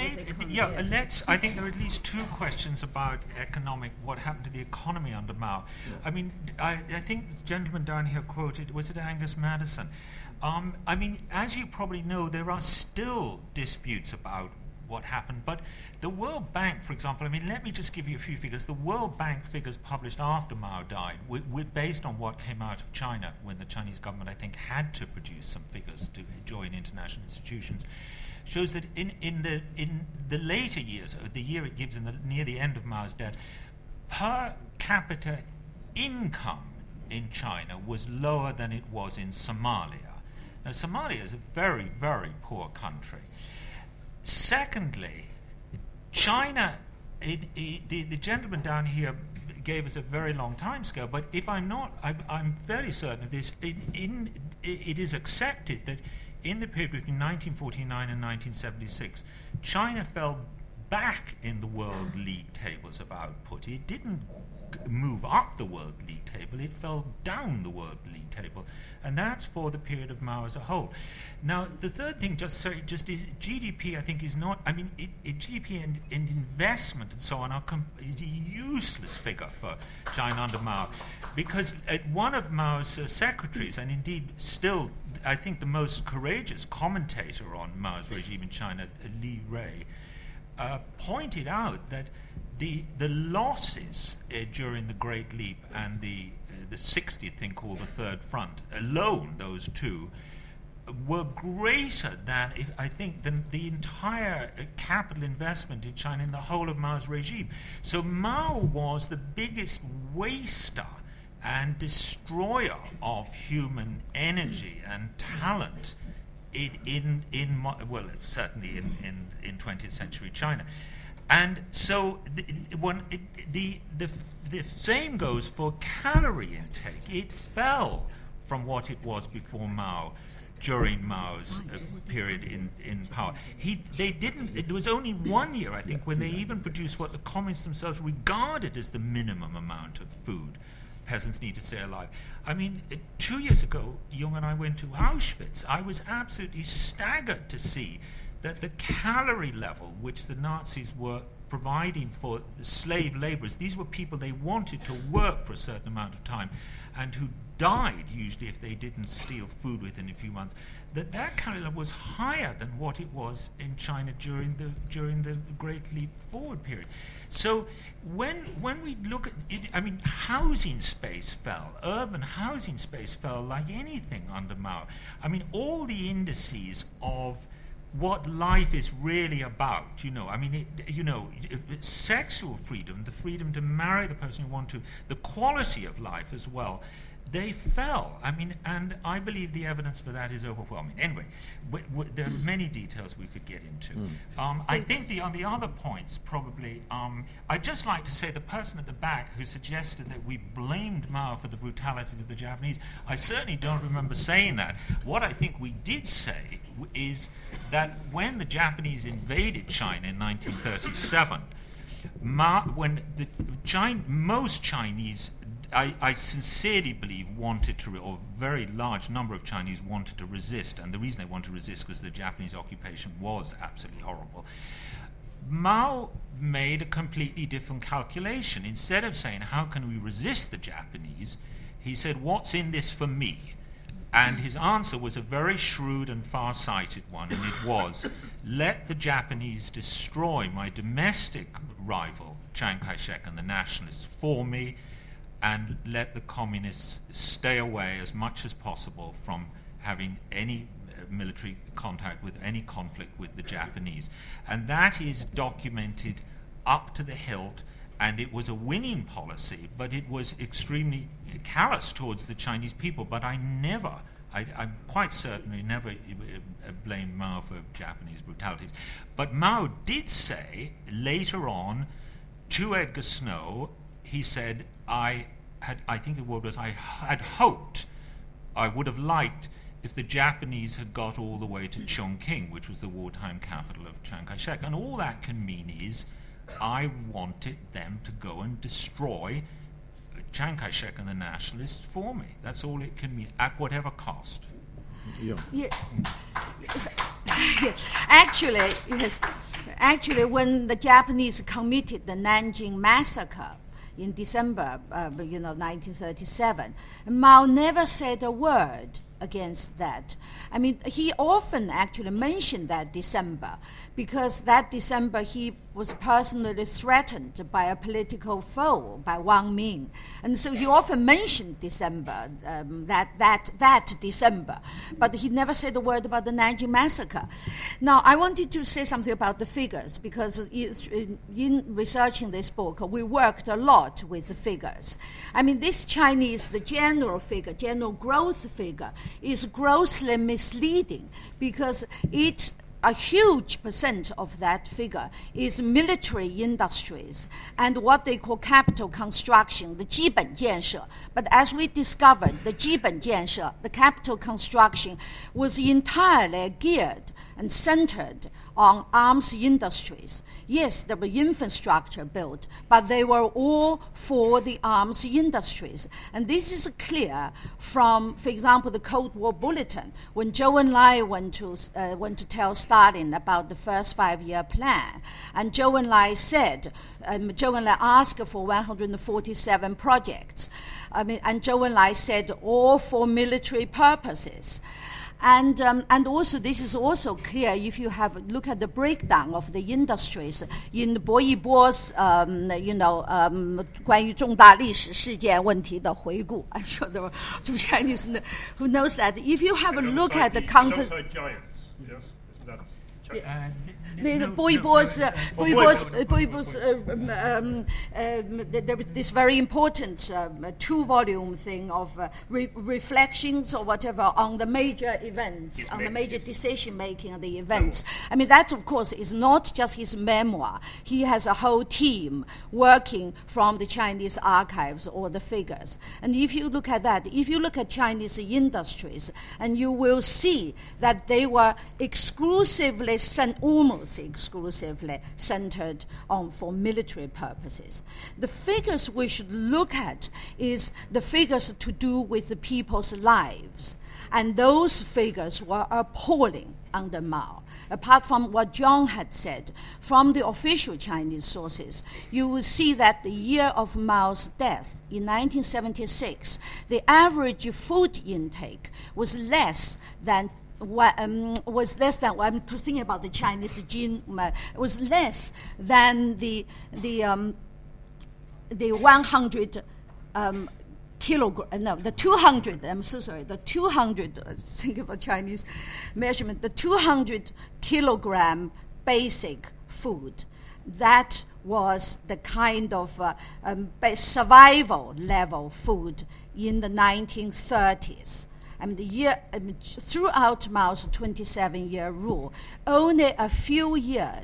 I think there are at least two questions about what happened to the economy under Mao. Yeah. I mean, I think the gentleman down here quoted, was it Angus Madison? I mean, as you probably know, there are still disputes about what happened, but the World Bank, for example, I mean, let me just give you a few figures. The World Bank figures published after Mao died, based on what came out of China, when the Chinese government, I think, had to produce some figures to join international institutions, shows that in the later years, the year it gives near the end of Mao's death, per capita income in China was lower than it was in Somalia. Now, Somalia is a very, very poor country. Secondly, China, the gentleman down here gave us a very long time scale, but if I'm fairly certain of this, it is accepted that in the period between 1949 and 1976, China fell back in the World League tables of output. It didn't move up the World League table, it fell down the World League table, and that's for the period of Mao as a whole. Now, the third thing, just is GDP, I think, is not, I mean, GDP and investment and so on is a useless figure for China under Mao, because one of Mao's secretaries, and indeed still, I think, the most courageous commentator on Mao's regime in China, Li Rui, pointed out that the losses during the Great Leap and the 60th thing called the Third Front alone, those two, were greater than, I think, than the entire capital investment in China in the whole of Mao's regime. So Mao was the biggest waster and destroyer of human energy and talent certainly in 20th century China. And so the same goes for calorie intake. It fell from what it was before Mao during Mao's period in power. It was only 1 year, I think, when they even produced what the communists themselves regarded as the minimum amount of food peasants need to stay alive. I mean, 2 years ago, Jung and I went to Auschwitz. I was absolutely staggered to see that the calorie level which the Nazis were providing for the slave laborers, these were people they wanted to work for a certain amount of time and who died usually if they didn't steal food within a few months, that calorie level was higher than what it was in China during the Great Leap Forward period. So when we look at it, I mean, housing space fell, urban housing space fell like anything under Mao. I mean, all the indices of what life is really about, I mean, sexual freedom, the freedom to marry the person you want to, the quality of life as well, they fell. I mean, and I believe the evidence for that is overwhelming. Anyway, there are many details we could get into. I think on the other points, probably, I'd just like to say the person at the back who suggested that we blamed Mao for the brutality of the Japanese, I certainly don't remember saying that. What I think we did say is that when the Japanese invaded China in 1937, most Chinese, I sincerely believe, wanted to, or a very large number of Chinese wanted to resist, and the reason they wanted to resist was the Japanese occupation was absolutely horrible. Mao made a completely different calculation. Instead of saying, how can we resist the Japanese, he said, what's in this for me? And his answer was a very shrewd and far-sighted one, and it was, let the Japanese destroy my domestic rival, Chiang Kai-shek and the nationalists, for me, and let the communists stay away as much as possible from having any military contact with any conflict with the Japanese. And that is documented up to the hilt, and it was a winning policy, but it was extremely callous towards the Chinese people. But I'm quite certainly never blamed Mao for Japanese brutalities. But Mao did say later on to Edgar Snow, he said, I had hoped, I would have liked if the Japanese had got all the way to Chongqing, which was the wartime capital of Chiang Kai-shek. And all that can mean is I wanted them to go and destroy Chiang Kai-shek and the nationalists for me. That's all it can mean, at whatever cost. Yeah. Yes. Actually, when the Japanese committed the Nanjing massacre in December, 1937, Mao never said a word against that. I mean, he often actually mentioned that December, because that December he was personally threatened by a political foe, by Wang Ming. And so he often mentioned December, that December. But he never said a word about the Nanjing massacre. Now, I wanted to say something about the figures, because in researching this book, we worked a lot with the figures. I mean, this Chinese, the general growth figure, is grossly misleading, because a huge percent of that figure is military industries and what they call capital construction, the 基本建设. But as we discovered, the 基本建设, the capital construction, was entirely geared and centered on arms industries. Yes, there were infrastructure built, but they were all for the arms industries. And this is clear from, for example, the Cold War Bulletin. When Zhou Enlai went to tell Stalin about the first 5-year plan, and Zhou Enlai asked for 147 projects. And Zhou Enlai said, all for military purposes. And also, this is also clear if you look at the breakdown of the industries in Bo Yibo's, 关于重大历史事件问题的回顾. I'm sure there were two Chinese who knows that. If you have a look at the giants, yes, that. There was this very important 2-volume thing of reflections or whatever on the major events, on the major decision-making of the events. I mean, that, of course, is not just his memoir. He has a whole team working from the Chinese archives or the figures. And if you look at that, if you look at Chinese industries, and you will see that they were almost exclusively centered on for military purposes. The figures we should look at is the figures to do with the people's lives. And those figures were appalling under Mao. Apart from what John had said, from the official Chinese sources, you will see that the year of Mao's death, in 1976, the average food intake was less than I'm thinking about the Chinese gene. It was less than the 100 kilogram. No, the 200. I'm so sorry. The 200. Think of a Chinese measurement. The 200 kilogram basic food. That was the kind of survival level food in the 1930s. I mean, throughout Mao's 27-year rule, only in a few years,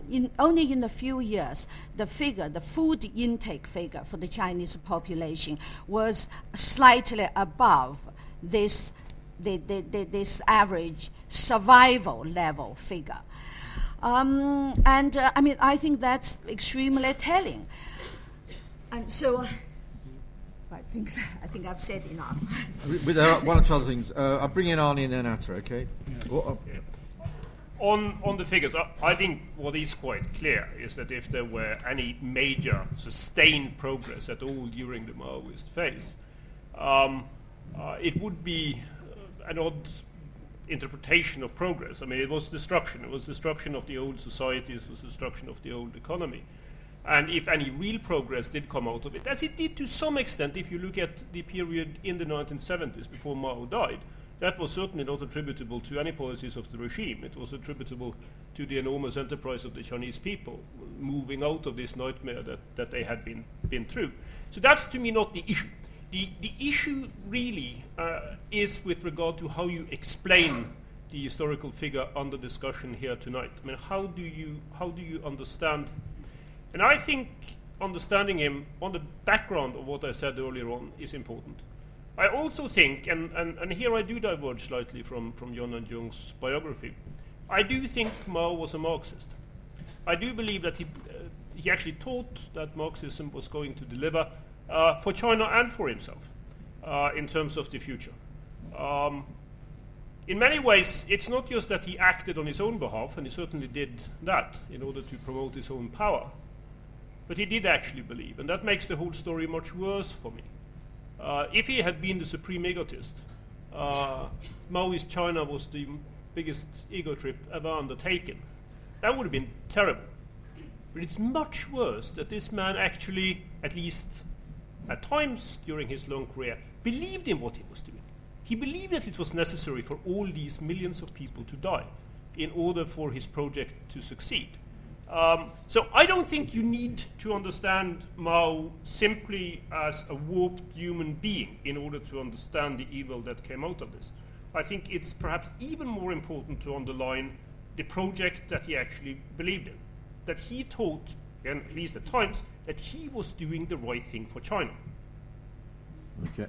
the food intake figure for the Chinese population was slightly above this average survival level figure. I mean, I think that's extremely telling. And so, I think I've said enough. With one or two other things, I'll bring in Arnie and then Atta, okay? Yeah. On the figures, I think what is quite clear is that if there were any major sustained progress at all during the Maoist phase, it would be an odd interpretation of progress. I mean, it was destruction. It was destruction of the old societies. It was destruction of the old economy. And if any real progress did come out of it, as it did to some extent, if you look at the period in the 1970s before Mao died, that was certainly not attributable to any policies of the regime. It was attributable to the enormous enterprise of the Chinese people moving out of this nightmare that they had been through. So that's, to me, not the issue. The issue really is with regard to how you explain the historical figure under discussion here tonight. I mean, how do you understand? And I think understanding him on the background of what I said earlier on is important. I also think, and here I do diverge slightly from John and Jung's biography, I do think Mao was a Marxist. I do believe that he actually thought that Marxism was going to deliver for China and for himself in terms of the future. In many ways, it's not just that he acted on his own behalf, and he certainly did that in order to promote his own power, but he did actually believe, and that makes the whole story much worse for me. If he had been the supreme egotist, Maoist China was the biggest ego trip ever undertaken. That would have been terrible. But it's much worse that this man actually, at least at times during his long career, believed in what he was doing. He believed that it was necessary for all these millions of people to die in order for his project to succeed. So I don't think you need to understand Mao simply as a warped human being in order to understand the evil that came out of this. I think it's perhaps even more important to underline the project that he actually believed in, that he thought, again, at least at times, that he was doing the right thing for China. Okay.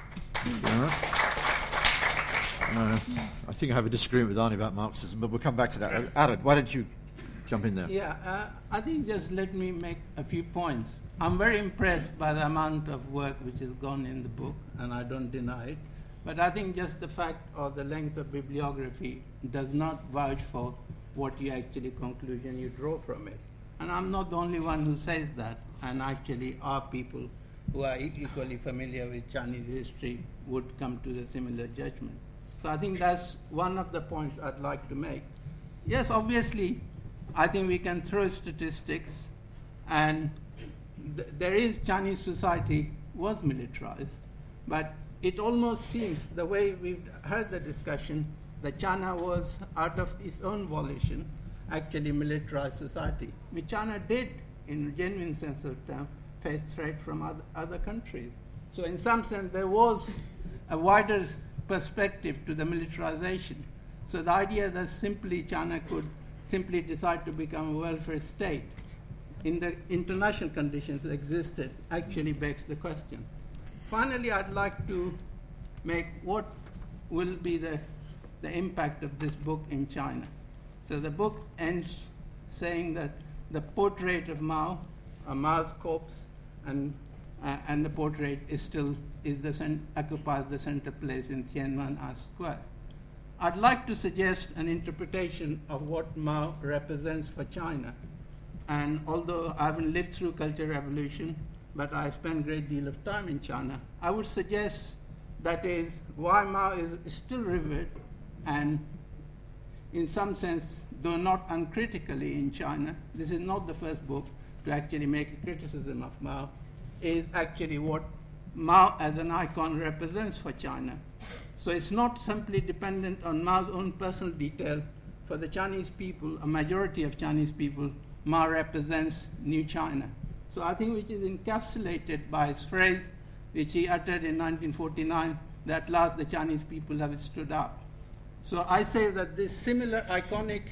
I think I have a disagreement with Arne about Marxism, but we'll come back to that. Arad, why don't you jump in there? Yeah, I think just let me make a few points. I'm very impressed by the amount of work which has gone in the book, and I don't deny it. But I think just the fact of the length of bibliography does not vouch for what you actually conclusion you draw from it. And I'm not the only one who says that, and actually are people who are equally familiar with Chinese history would come to the similar judgment. So I think that's one of the points I'd like to make. Yes, obviously, I think we can throw statistics, and there is Chinese society was militarized, but it almost seems, the way we've heard the discussion, that China was, out of its own volition, actually militarized society. I mean, China did, in a genuine sense of term, face threat from other countries. So in some sense, there was a wider perspective to the militarization. So the idea that simply China could simply decide to become a welfare state in the international conditions that existed actually begs the question. Finally, I'd like to make what will be the impact of this book in China. So the book ends saying that the portrait of Mao, Mao's corpse, and the portrait occupies the center place in Tiananmen Square. I'd like to suggest an interpretation of what Mao represents for China. And although I haven't lived through Cultural Revolution, but I spent a great deal of time in China, I would suggest that is why Mao is still revered, and in some sense, though not uncritically in China, this is not the first book to actually make a criticism of Mao, is actually what Mao as an icon represents for China. So it's not simply dependent on Mao's own personal detail. For the Chinese people, a majority of Chinese people, Mao represents New China. So I think which is encapsulated by his phrase, which he uttered in 1949, that at last the Chinese people have stood up. So I say that this similar iconic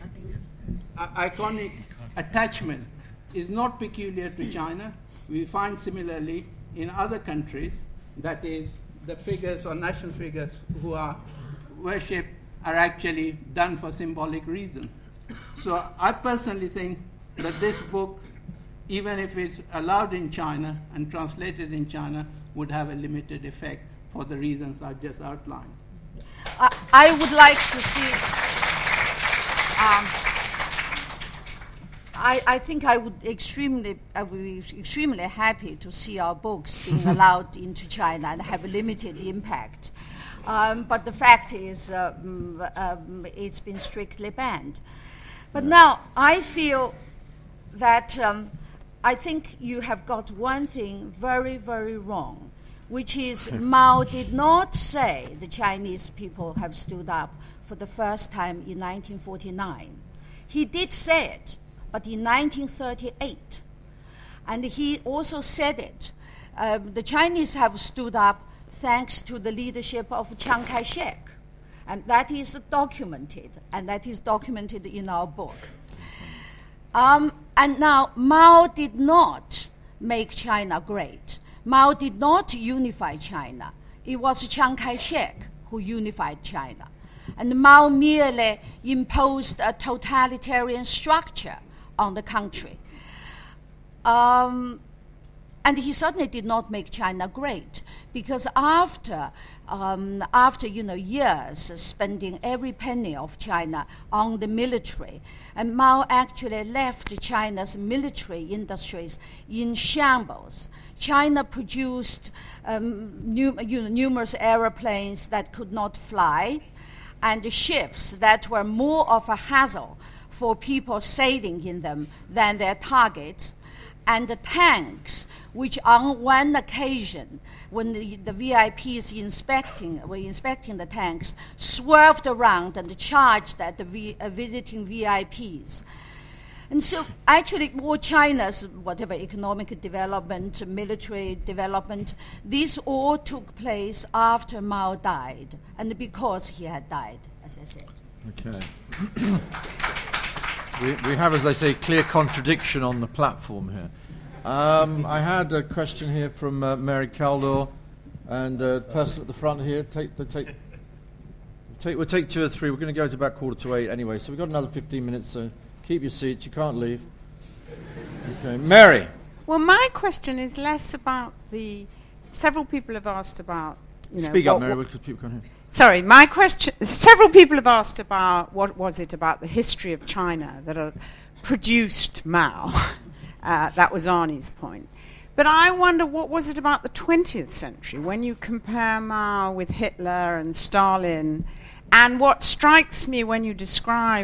attachment is not peculiar to China. We find similarly in other countries, that is, the figures or national figures who are worshipped are actually done for symbolic reason. So I personally think that this book, even if it's allowed in China and translated in China, would have a limited effect for the reasons I've just outlined. I would like to see. I think I would be extremely happy to see our books being allowed into China and have a limited impact. But the fact is, it's been strictly banned. But now I feel that I think you have got one thing very, very wrong, which is Mao did not say the Chinese people have stood up for the first time in 1949. He did say it, but in 1938. And he also said it. The Chinese have stood up thanks to the leadership of Chiang Kai-shek. And that is documented, and that is documented in our book. And now, Mao did not make China great. Mao did not unify China. It was Chiang Kai-shek who unified China. And Mao merely imposed a totalitarian structure on the country. And he certainly did not make China great, because after years spending every penny of China on the military, and Mao actually left China's military industries in shambles. China produced numerous airplanes that could not fly, and ships that were more of a hassle for people sailing in them than their targets, and the tanks, which on one occasion, when the VIPs were inspecting the tanks, swerved around and charged at the visiting VIPs. And so actually all China's whatever economic development, military development, these all took place after Mao died, and because he had died, as I said. Okay. We have, as they say, clear contradiction on the platform here. I had a question here from Mary Caldor, and the person at the front here. We'll take 2 or 3. We're going to go to about 7:45 anyway, so we've got another 15 minutes, so keep your seats. You can't leave. Okay, Mary. Well, my question is less about the... Several people have asked about... Speak up, Mary, because people can't hear. Sorry, my question... Several people have asked about what was it about the history of China that produced Mao. That was Arnie's point. But I wonder, what was it about the 20th century when you compare Mao with Hitler and Stalin? And what strikes me when you describe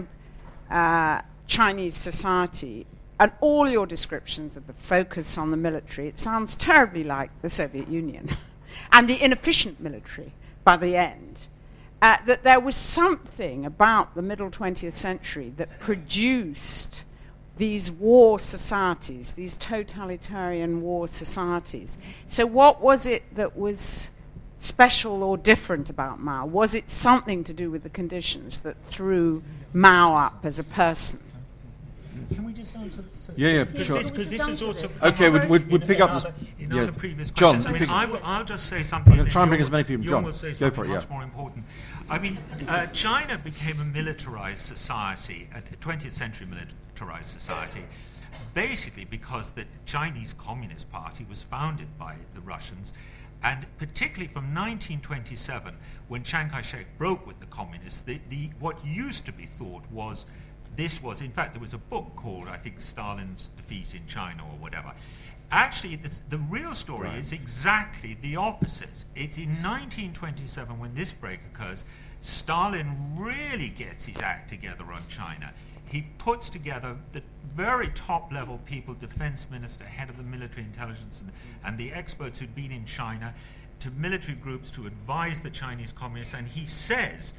Chinese society and all your descriptions of the focus on the military, it sounds terribly like the Soviet Union and the inefficient military by the end. That there was something about the middle 20th century that produced these war societies, these totalitarian war societies. So what was it that was special or different about Mao? Was it something to do with the conditions that threw Mao up as a person? Can we just answer this? Yeah, sure. Because this is also... Okay, we'll pick up this... In other previous John, questions. I'll just say something... I'm going to try and bring as many people... John, will say go for it, much more important. I mean, China became a militarized society, a 20th century militarized society, basically because the Chinese Communist Party was founded by the Russians, and particularly from 1927, when Chiang Kai-shek broke with the communists, what used to be thought was this was, in fact, there was a book called, I think, Stalin's Defeat in China or whatever. Actually, the real story is exactly the opposite. It's in 1927 when this break occurs, Stalin really gets his act together on China. He puts together the very top-level people, defense minister, head of the military intelligence, and the experts who'd been in China, to military groups to advise the Chinese communists, and he says,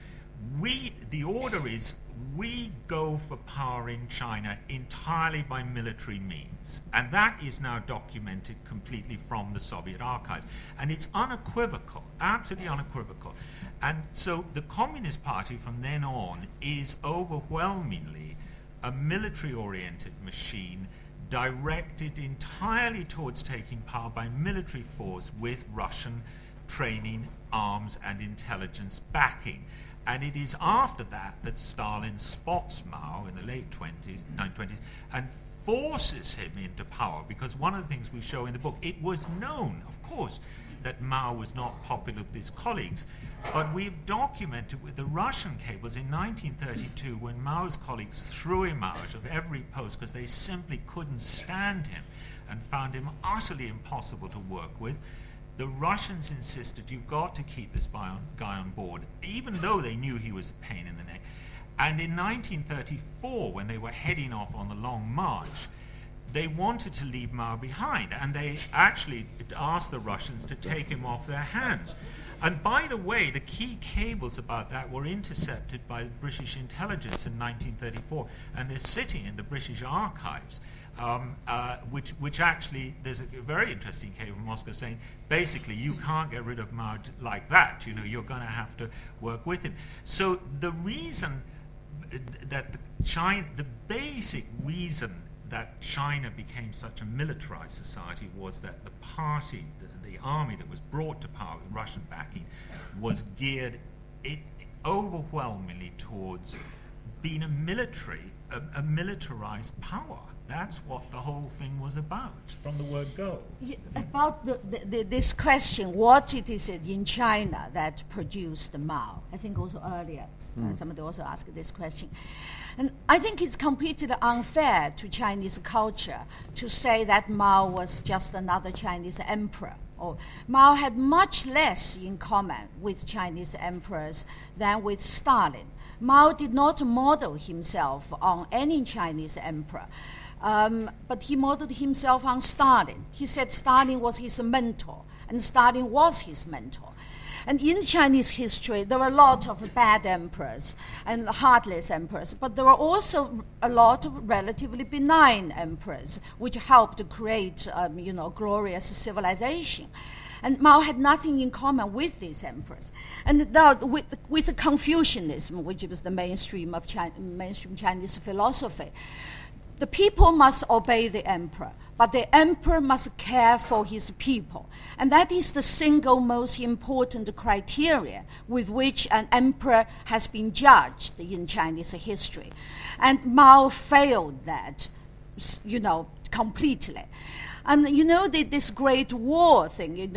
the order is, we go for power in China entirely by military means. And that is now documented completely from the Soviet archives. And it's unequivocal, absolutely unequivocal. And so the Communist Party from then on is overwhelmingly a military-oriented machine directed entirely towards taking power by military force with Russian training, arms, and intelligence backing. And it is after that that Stalin spots Mao in the late 1920s, and forces him into power, because one of the things we show in the book, it was known, of course, that Mao was not popular with his colleagues. But we've documented with the Russian cables in 1932 when Mao's colleagues threw him out of every post because they simply couldn't stand him and found him utterly impossible to work with. The Russians insisted, you've got to keep this guy on board, even though they knew he was a pain in the neck. And in 1934, when they were heading off on the Long March, they wanted to leave Mao behind, and they actually asked the Russians to take him off their hands. And by the way, the key cables about that were intercepted by British intelligence in 1934, and they're sitting in the British archives, which actually, there's a very interesting cable from Moscow saying, basically, you can't get rid of Mao like that. You know, you're going to have to work with him. So the reason that the basic reason that China became such a militarized society was that the party, the army that was brought to power with Russian backing, was geared overwhelmingly towards being a militarized power. That's what the whole thing was about, from the word go. About this question, what it is in China that produced Mao? I think also earlier somebody also asked this question. And I think it's completely unfair to Chinese culture to say that Mao was just another Chinese emperor. Mao had much less in common with Chinese emperors than with Stalin. Mao did not model himself on any Chinese emperor. But he modeled himself on Stalin. He said Stalin was his mentor, and Stalin was his mentor. And in Chinese history, there were a lot of bad emperors and heartless emperors, but there were also a lot of relatively benign emperors, which helped to create, glorious civilization. And Mao had nothing in common with these emperors. And with Confucianism, which was the mainstream Chinese philosophy, the people must obey the emperor, but the emperor must care for his people. And that is the single most important criteria with which an emperor has been judged in Chinese history. And Mao failed that, completely. And this Great War thing, we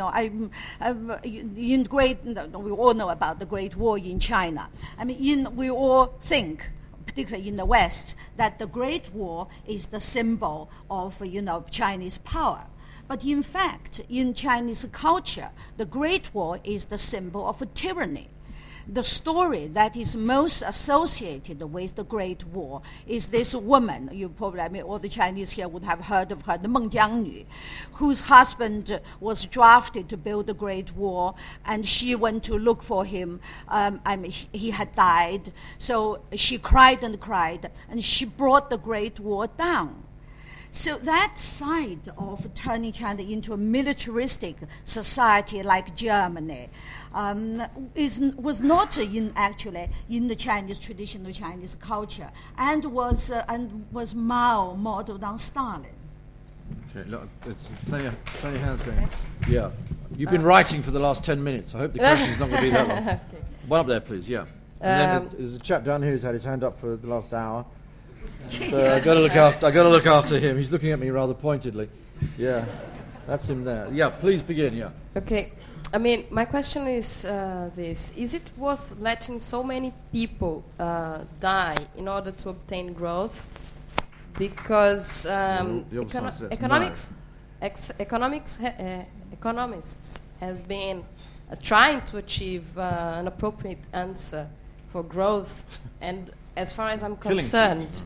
all know about the Great War in China. We all think, particularly in the West, that the Great War is the symbol of, Chinese power. But in fact, in Chinese culture, the Great War is the symbol of tyranny. The story that is most associated with the Great War is this woman, you probably, all the Chinese here would have heard of her, the Meng Jiangnü, whose husband was drafted to build the Great War, and she went to look for him. He had died, so she cried, and she brought the Great War down. So that side of turning China into a militaristic society like Germany was not in the Chinese traditional Chinese culture, and was Mao modeled on Stalin. Okay, look, it's plenty of hands going. Yeah, you've been writing for the last 10 minutes. I hope the question's not going to be that long. Okay. One up there, please. Yeah. And then there's a chap down here who's had his hand up for the last hour. So I got to look after him. He's looking at me rather pointedly. Yeah, that's him there. Yeah, please begin. Yeah. Okay. My question is this: is it worth letting so many people die in order to obtain growth? Because economists has been trying to achieve an appropriate answer for growth, and as far as I'm concerned,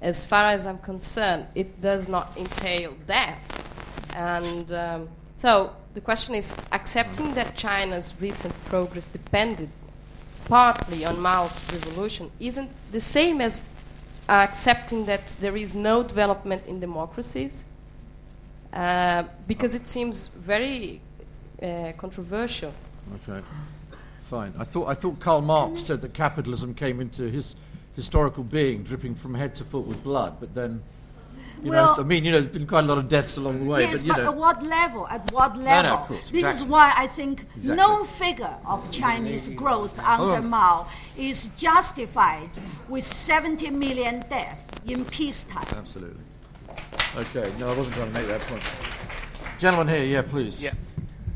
it does not entail death. And so the question is, accepting that China's recent progress depended partly on Mao's revolution isn't the same as accepting that there is no development in democracies, because it seems very controversial. Okay, fine. I thought Karl Marx said that capitalism came into his historical being dripping from head to foot with blood, but then, there's been quite a lot of deaths along the way. Yes, but at what level? No, of course, exactly. This is why I think no figure of Chinese growth under Mao is justified with 70 million deaths in peacetime. Absolutely. Okay, no, I wasn't trying to make that point. Gentleman here, yeah, please. Yeah.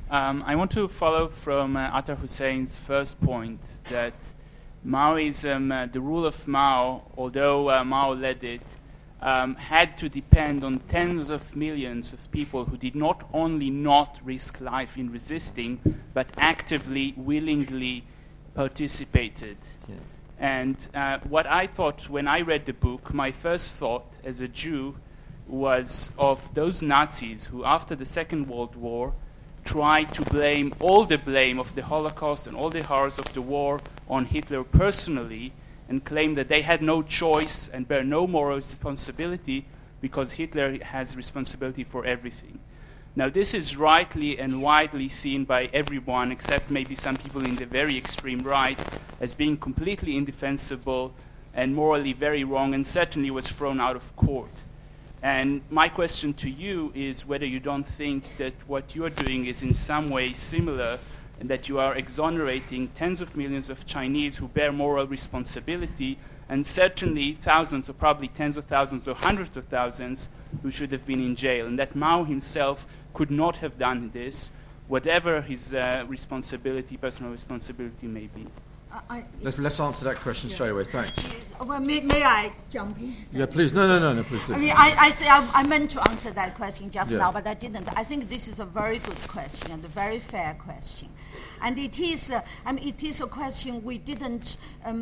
I want to follow from Atar Hussein's first point that Maoism, the rule of Mao, although Mao led it, had to depend on tens of millions of people who did not only not risk life in resisting, but actively, willingly participated. Yeah. And what I thought when I read the book, my first thought as a Jew was of those Nazis who, after the Second World War, tried to blame all the blame of the Holocaust and all the horrors of the war on Hitler personally, and claim that they had no choice and bear no moral responsibility because Hitler has responsibility for everything. Now, this is rightly and widely seen by everyone, except maybe some people in the very extreme right, as being completely indefensible and morally very wrong, and certainly was thrown out of court. And my question to you is whether you don't think that what you're doing is in some way similar, and that you are exonerating tens of millions of Chinese who bear moral responsibility, and certainly thousands or probably tens of thousands or hundreds of thousands who should have been in jail, and that Mao himself could not have done this, whatever his responsibility, personal responsibility may be. Let's answer that question straight away. Thanks. Well, may I jump in? Yeah, please. No, please do. I mean, I meant to answer that question just now, but I didn't. I think this is a very good question and a very fair question, and it is. It is a question we didn't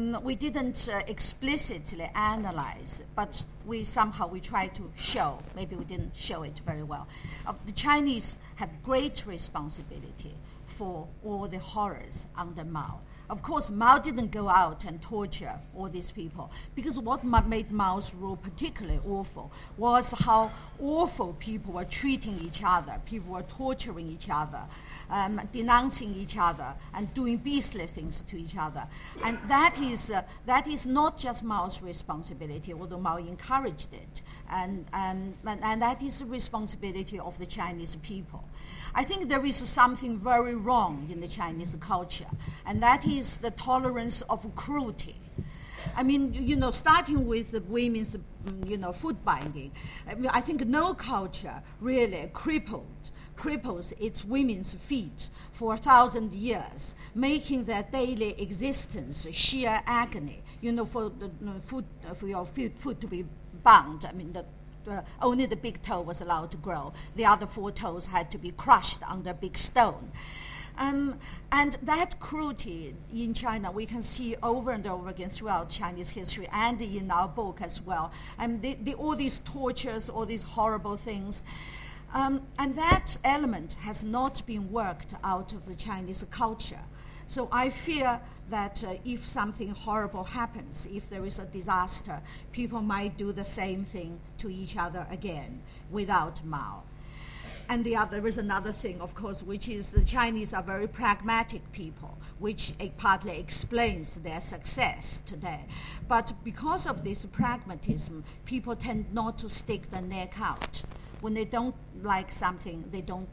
explicitly analyze, but we tried to show. Maybe we didn't show it very well. The Chinese have great responsibility for all the horrors under Mao. Of course, Mao didn't go out and torture all these people, because what made Mao's rule particularly awful was how awful people were treating each other. People were torturing each other, denouncing each other, and doing beastly things to each other. And that is not just Mao's responsibility, although Mao encouraged it, and that is the responsibility of the Chinese people. I think there is something very wrong in the Chinese culture, and that is the tolerance of cruelty. I mean, starting with the women's, foot binding, I think no culture really cripples its women's feet for 1,000 years, making their daily existence sheer agony. For your foot to be bound. I mean, only the big toe was allowed to grow. The other 4 toes had to be crushed under a big stone. And that cruelty in China we can see over and over again throughout Chinese history and in our book as well. And all these tortures, all these horrible things. And that element has not been worked out of the Chinese culture. So I fear that if something horrible happens, if there is a disaster, people might do the same thing to each other again without Mao. And there is another thing, of course, which is the Chinese are very pragmatic people, which partly explains their success today. But because of this pragmatism, people tend not to stick their neck out. When they don't like something,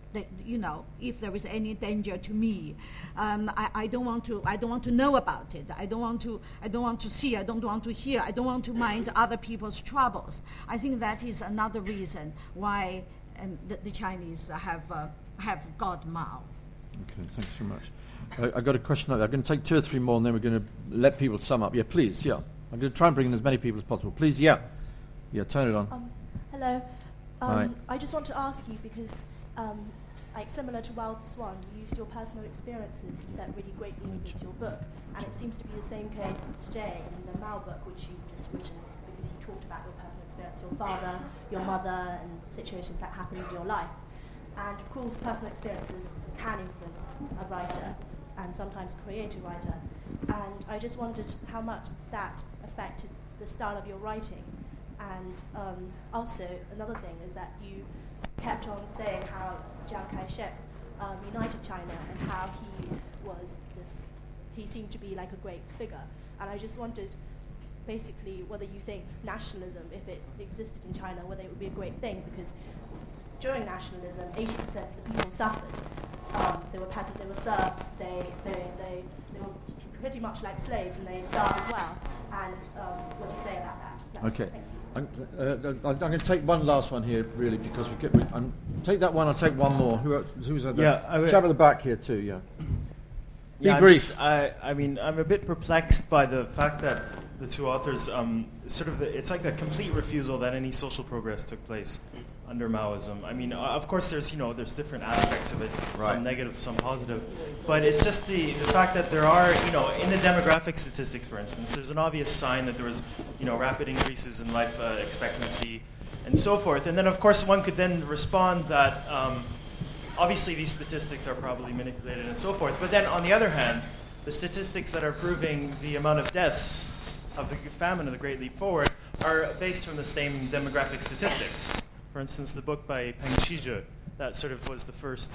if there is any danger to me, I don't want to know about it. I don't want to see. I don't want to hear. I don't want to mind other people's troubles. I think that is another reason why the Chinese have got Mao. Okay, thanks very much. I've got a question. I'm going to take 2 or 3 more, and then we're going to let people sum up. Yeah, please. Yeah, I'm going to try and bring in as many people as possible. Please. Yeah, turn it on. Hello. I just want to ask you, because similar to Wild Swan, you used your personal experiences that really greatly influenced your book, and it seems to be the same case today in the Mao book, which you've just written, because you talked about your personal experience, your father, your mother, and situations that happened in your life. And of course, personal experiences can influence a writer, and sometimes create a writer. And I just wondered how much that affected the style of your writing. And also, another thing is that you kept on saying how Chiang Kai-shek united China, and how he seemed to be like a great figure. And I just wondered, basically, whether you think nationalism, if it existed in China, whether it would be a great thing, because during nationalism, 80% of the people suffered. They were peasants, they were serfs, they were pretty much like slaves, and they starved as well. And what do you say about that? Okay. I'm going to take one last one here, really, because take that one. I'll take one more. Who's at the chap at the back here too? Yeah. Yeah, Be brief. I'm a bit perplexed by the fact that the two authors it's like a complete refusal that any social progress took place under Maoism. I mean, of course, there's different aspects of it, some negative, some positive, but it's just the fact that there are, in the demographic statistics, for instance, there's an obvious sign that there was, rapid increases in life expectancy and so forth. And then, of course, one could then respond that obviously these statistics are probably manipulated and so forth. But then, on the other hand, the statistics that are proving the amount of deaths of the famine of the Great Leap Forward are based from the same demographic statistics. For instance, the book by Peng Shizhe, that sort of was the first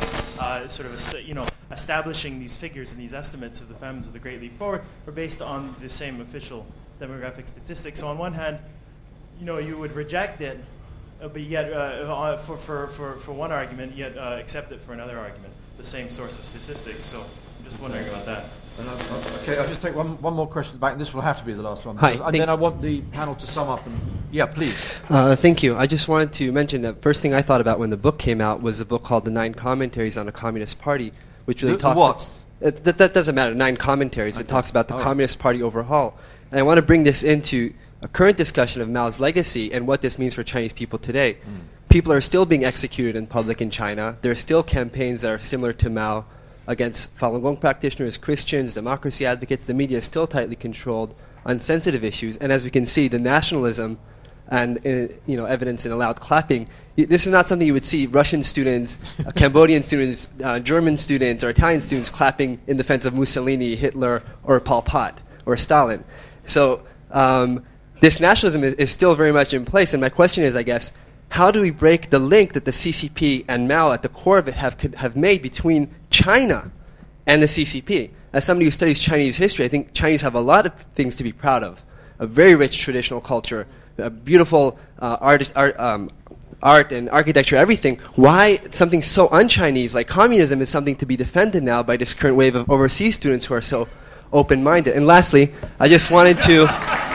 establishing these figures and these estimates of the famines of the Great Leap Forward were based on the same official demographic statistics. So on one hand, you would reject it, but yet for one argument, yet accept it for another argument, the same source of statistics. So I'm just wondering about that. Okay, I'll just take one more question back, and this will have to be the last one. Hi, and then I want the panel to sum up. Please. Thank you. I just wanted to mention that first thing I thought about when the book came out was a book called The 9 Commentaries on the Communist Party, which really talks... That doesn't matter, 9 commentaries. Okay. It talks about the Communist Party overhaul. And I want to bring this into a current discussion of Mao's legacy and what this means for Chinese people today. People are still being executed in public in China. There are still campaigns that are similar to Mao against Falun Gong practitioners, Christians, democracy advocates. The media is still tightly controlled on sensitive issues. And as we can see, the nationalism and evidence in allowed clapping, this is not something you would see Russian students, Cambodian students, German students, or Italian students clapping in defense of Mussolini, Hitler, or Pol Pot, or Stalin. So this nationalism is still very much in place. And my question is, I guess, how do we break the link that the CCP and Mao at the core of it have made between China and the CCP? As somebody who studies Chinese history, I think Chinese have a lot of things to be proud of. A very rich traditional culture, a beautiful art and architecture, everything. Why something so un-Chinese like communism is something to be defended now by this current wave of overseas students who are so open-minded? And lastly, I just wanted to...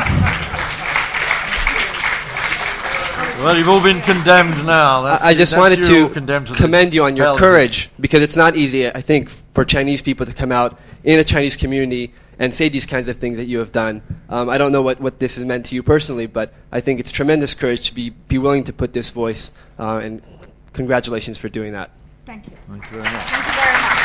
Well, you've all been condemned now. I just wanted to commend you on your courage, because it's not easy, I think, for Chinese people to come out in a Chinese community and say these kinds of things that you have done. I don't know what this has meant to you personally, but I think it's tremendous courage to be willing to put this voice, and congratulations for doing that. Thank you. Thank you very much. Thank you very much.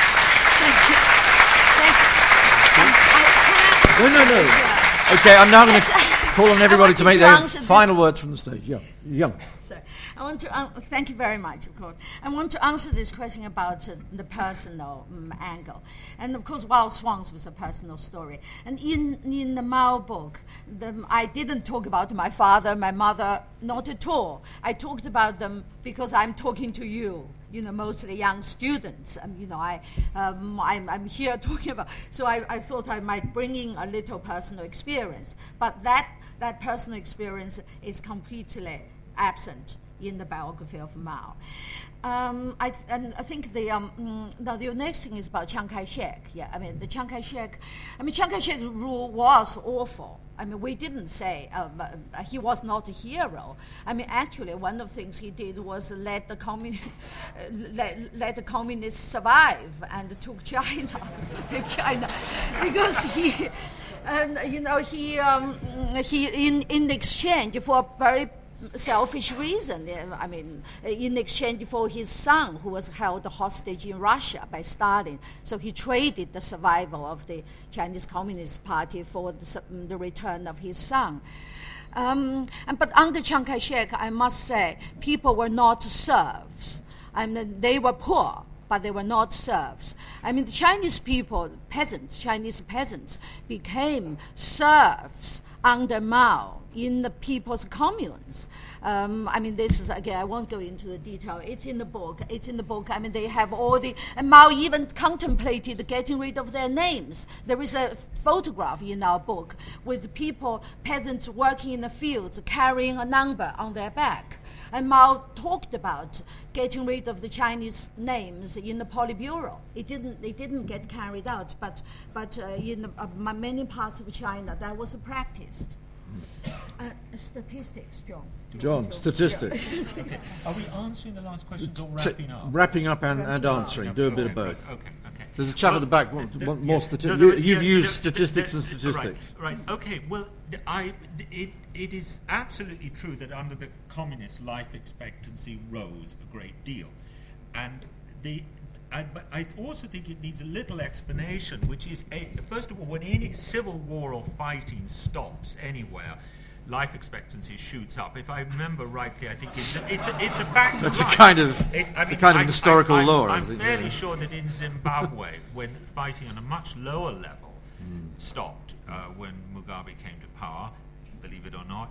Thank you. No. Okay, I'm now going to call on everybody to make their final words from the stage. Young. I want to thank you very much, of course. I want to answer this question about the personal angle. And, of course, Wild Swans was a personal story. And in the Mao book, I didn't talk about my father, my mother, not at all. I talked about them because I'm talking to you, mostly young students. I'm here talking about... So I thought I might bring in a little personal experience. But that personal experience is completely absent in the biography of Mao. I think the next thing is about Chiang Kai-shek. The Chiang Kai-shek... Chiang Kai-shek's rule was awful. We didn't say he was not a hero. Actually, one of the things he did was let the communists survive and took China, because he in exchange for a very selfish reason. In exchange for his son, who was held hostage in Russia by Stalin. So he traded the survival of the Chinese Communist Party for the return of his son. But under Chiang Kai-shek, I must say, people were not serfs. They were poor, but they were not serfs. The Chinese people, Chinese peasants, became serfs under Mao in the people's communes. This is, again, I won't go into the detail. It's in the book. They have all the... And Mao even contemplated getting rid of their names. There is a photograph in our book with peasants working in the fields, carrying a number on their back. And Mao talked about getting rid of the Chinese names in the Politburo. It didn't get carried out, but in many parts of China, that was practiced. Statistics, John. John, statistics. Are we answering the last questions or wrapping up? Wrapping up and answering. Do a bit of both. Okay. There's a chap at the back want more statistics. You've used statistics and statistics. Right. Okay. Well, it is absolutely true that under the communists, life expectancy rose a great deal, and but I also think it needs a little explanation, which is, first of all, when any civil war or fighting stops anywhere, life expectancy shoots up. If I remember rightly, I think it's a fact. That's a kind of historical law. I'm fairly sure that in Zimbabwe, when fighting on a much lower level stopped when Mugabe came to power, believe it or not,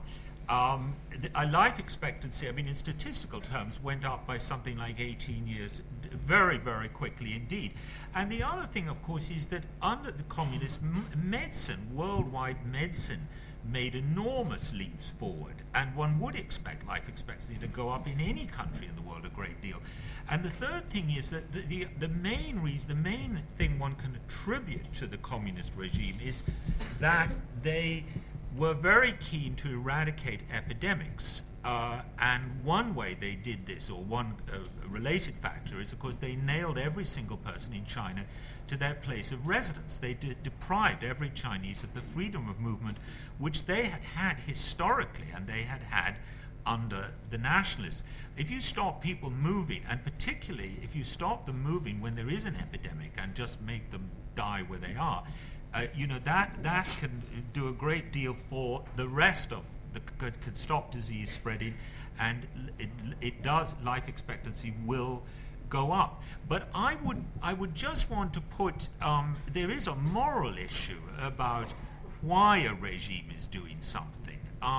a life expectancy, in statistical terms, went up by something like 18 years, very, very quickly indeed. And the other thing, of course, is that under the communists, worldwide medicine, made enormous leaps forward, and one would expect life expectancy to go up in any country in the world a great deal. And the third thing is that the main thing one can attribute to the communist regime is that they were very keen to eradicate epidemics. And one way they did this, or one related factor, is, of course, they nailed every single person in China to their place of residence. They deprived every Chinese of the freedom of movement, which they had had historically, and they had had under the nationalists. If you stop people moving, and particularly if you stop them moving when there is an epidemic and just make them die where they are, that can do a great deal for the rest of could stop disease spreading, and it does. Life expectancy will go up. But I would just want to put there is a moral issue about why a regime is doing something.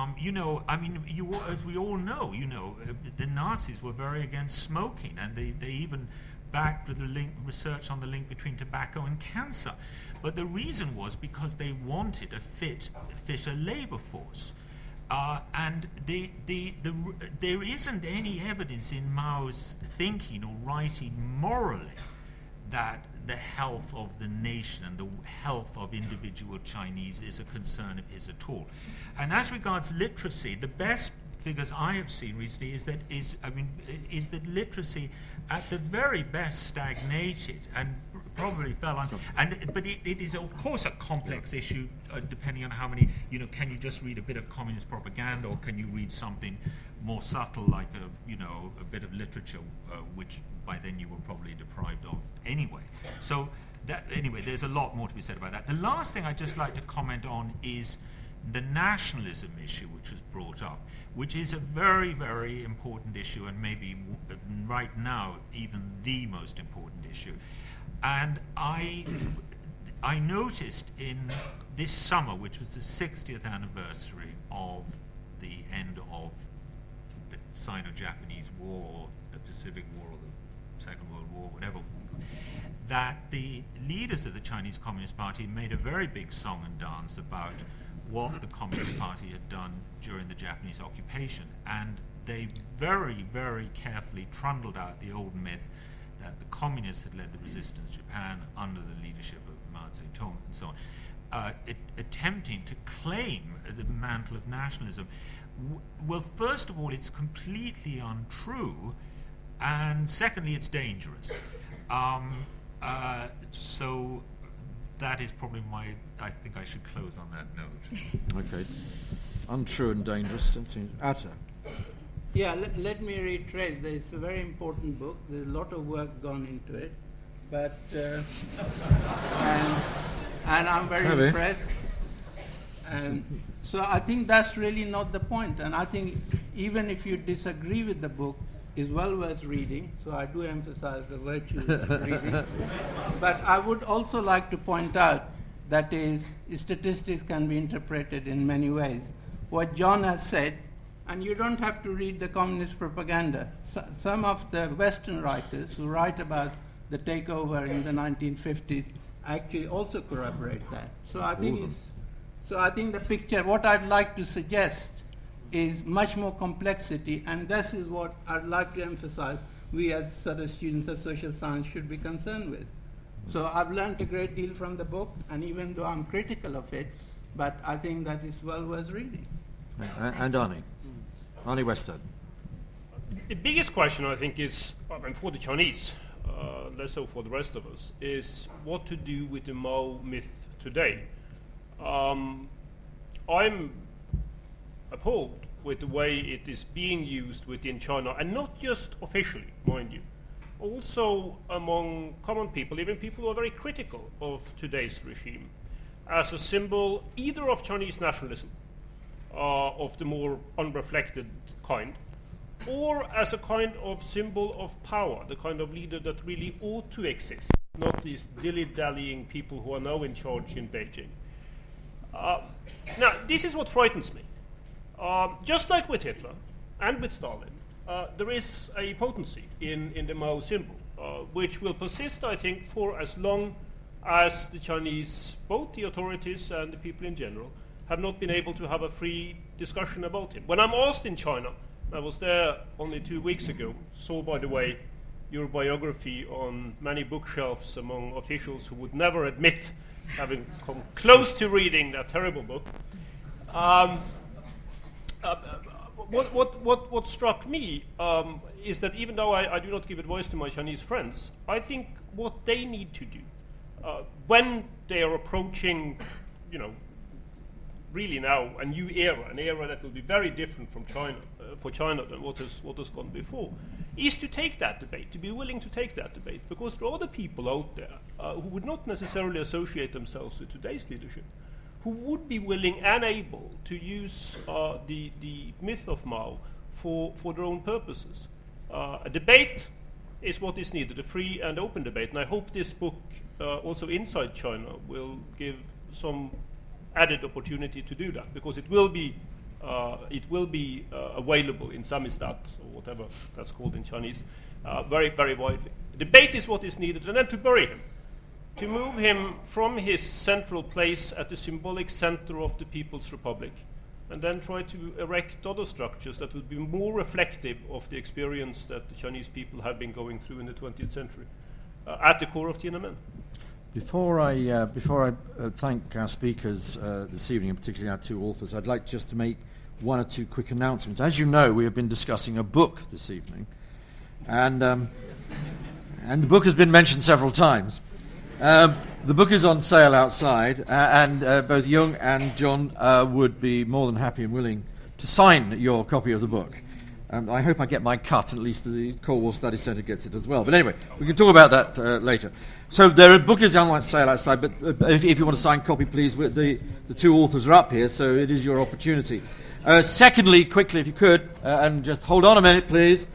As we all know, the Nazis were very against smoking, and they even backed with the research on the link between tobacco and cancer. But the reason was because they wanted a fitter labor force. And there isn't any evidence in Mao's thinking or writing morally that the health of the nation and the health of individual Chinese is a concern of his at all. And as regards literacy, the best figures I have seen recently is that literacy at the very best stagnated and probably fell on. But it is of course a complex issue depending on how many. Can you just read a bit of communist propaganda, or can you read something more subtle like a bit of literature, which by then you were probably deprived of anyway. So there's a lot more to be said about that. The last thing I'd just like to comment on is the nationalism issue, which was brought up, which is a very, very important issue, and maybe right now even the most important issue. And I noticed in this summer, which was the 60th anniversary of the end of the Sino-Japanese War, or the Pacific War, or the Second World War, whatever, that the leaders of the Chinese Communist Party made a very big song and dance about what the Communist Party had done during the Japanese occupation. And they very, very carefully trundled out the old myth that the communists had led the resistance to Japan under the leadership of Mao Zedong and so on, attempting to claim the mantle of nationalism. Well, first of all, it's completely untrue, and secondly, it's dangerous. So that is probably I think I should close on that note. Okay. Untrue and dangerous. That seems Atta. Yeah, let me reiterate. It's a very important book. There's a lot of work gone into it, but and I'm very impressed. And so I think that's really not the point. And I think even if you disagree with the book, it's well worth reading. So I do emphasize the virtues of reading. But I would also like to point out that statistics can be interpreted in many ways. What John has said. And you don't have to read the communist propaganda. Some of the Western writers who write about the takeover in the 1950s actually also corroborate that. So I think the picture, what I'd like to suggest is much more complexity, and this is what I'd like to emphasize we as sort of students of social science should be concerned with. So I've learned a great deal from the book, and even though I'm critical of it, but I think that is well worth reading. And Arnie Westad. The biggest question, I think, is, for the Chinese, less so for the rest of us, is what to do with the Mao myth today. I'm appalled with the way it is being used within China, and not just officially, mind you. Also among common people, even people who are very critical of today's regime, as a symbol either of Chinese nationalism, of the more unreflected kind, or as a kind of symbol of power, the kind of leader that really ought to exist, not these dilly-dallying people who are now in charge in Beijing. Now, this is what frightens me. Just like with Hitler and with Stalin, there is a potency in the Mao symbol, which will persist, I think, for as long as the Chinese, both the authorities and the people in general, have not been able to have a free discussion about him. When I'm asked in China, I was there only 2 weeks ago, saw, by the way, your biography on many bookshelves among officials who would never admit having come close to reading that terrible book. What struck me is that even though I do not give advice to my Chinese friends, I think what they need to do when they are approaching, really now a new era, an era that will be very different from China, for China than what has gone before, is to take that debate, to be willing to take that debate, because there are other people out there who would not necessarily associate themselves with today's leadership, who would be willing and able to use the myth of Mao for their own purposes. A debate is what is needed, a free and open debate, and I hope this book, also inside China, will give some added opportunity to do that, because it will be available in Samizdat, or whatever that's called in Chinese, very, very widely. Debate is what is needed, and then to bury him, to move him from his central place at the symbolic center of the People's Republic, and then try to erect other structures that would be more reflective of the experience that the Chinese people have been going through in the 20th century, at the core of Tiananmen. Before I thank our speakers this evening, and particularly our two authors, I'd like just to make one or two quick announcements. As you know, we have been discussing a book this evening, and the book has been mentioned several times. The book is on sale outside, and both Jung and John would be more than happy and willing to sign your copy of the book. I hope I get my cut, and at least the Cold War Study Centre gets it as well. But anyway, we can talk about that later. So the book is on sale outside, but if you want a signed copy, please, the two authors are up here, so it is your opportunity. Secondly, quickly, if you could, and just hold on a minute, please.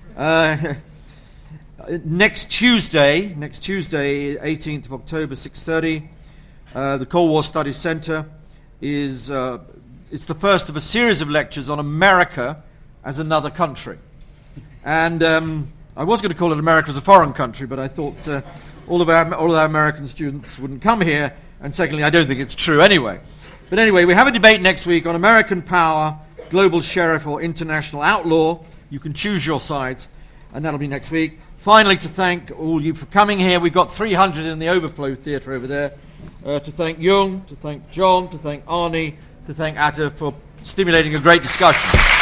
Next Tuesday, 18th of October, 6:30, the Cold War Study Centre is it's the first of a series of lectures on America as another country. And I was going to call it America as a foreign country, but I thought all of our American students wouldn't come here, and secondly, I don't think it's true anyway. But anyway, we have a debate next week on American power, global sheriff, or international outlaw. You can choose your sides, and that'll be next week. Finally, to thank all you for coming here. We've got 300 in the Overflow Theatre over there. To thank Jung, to thank John, to thank Arnie, to thank Atta for stimulating a great discussion.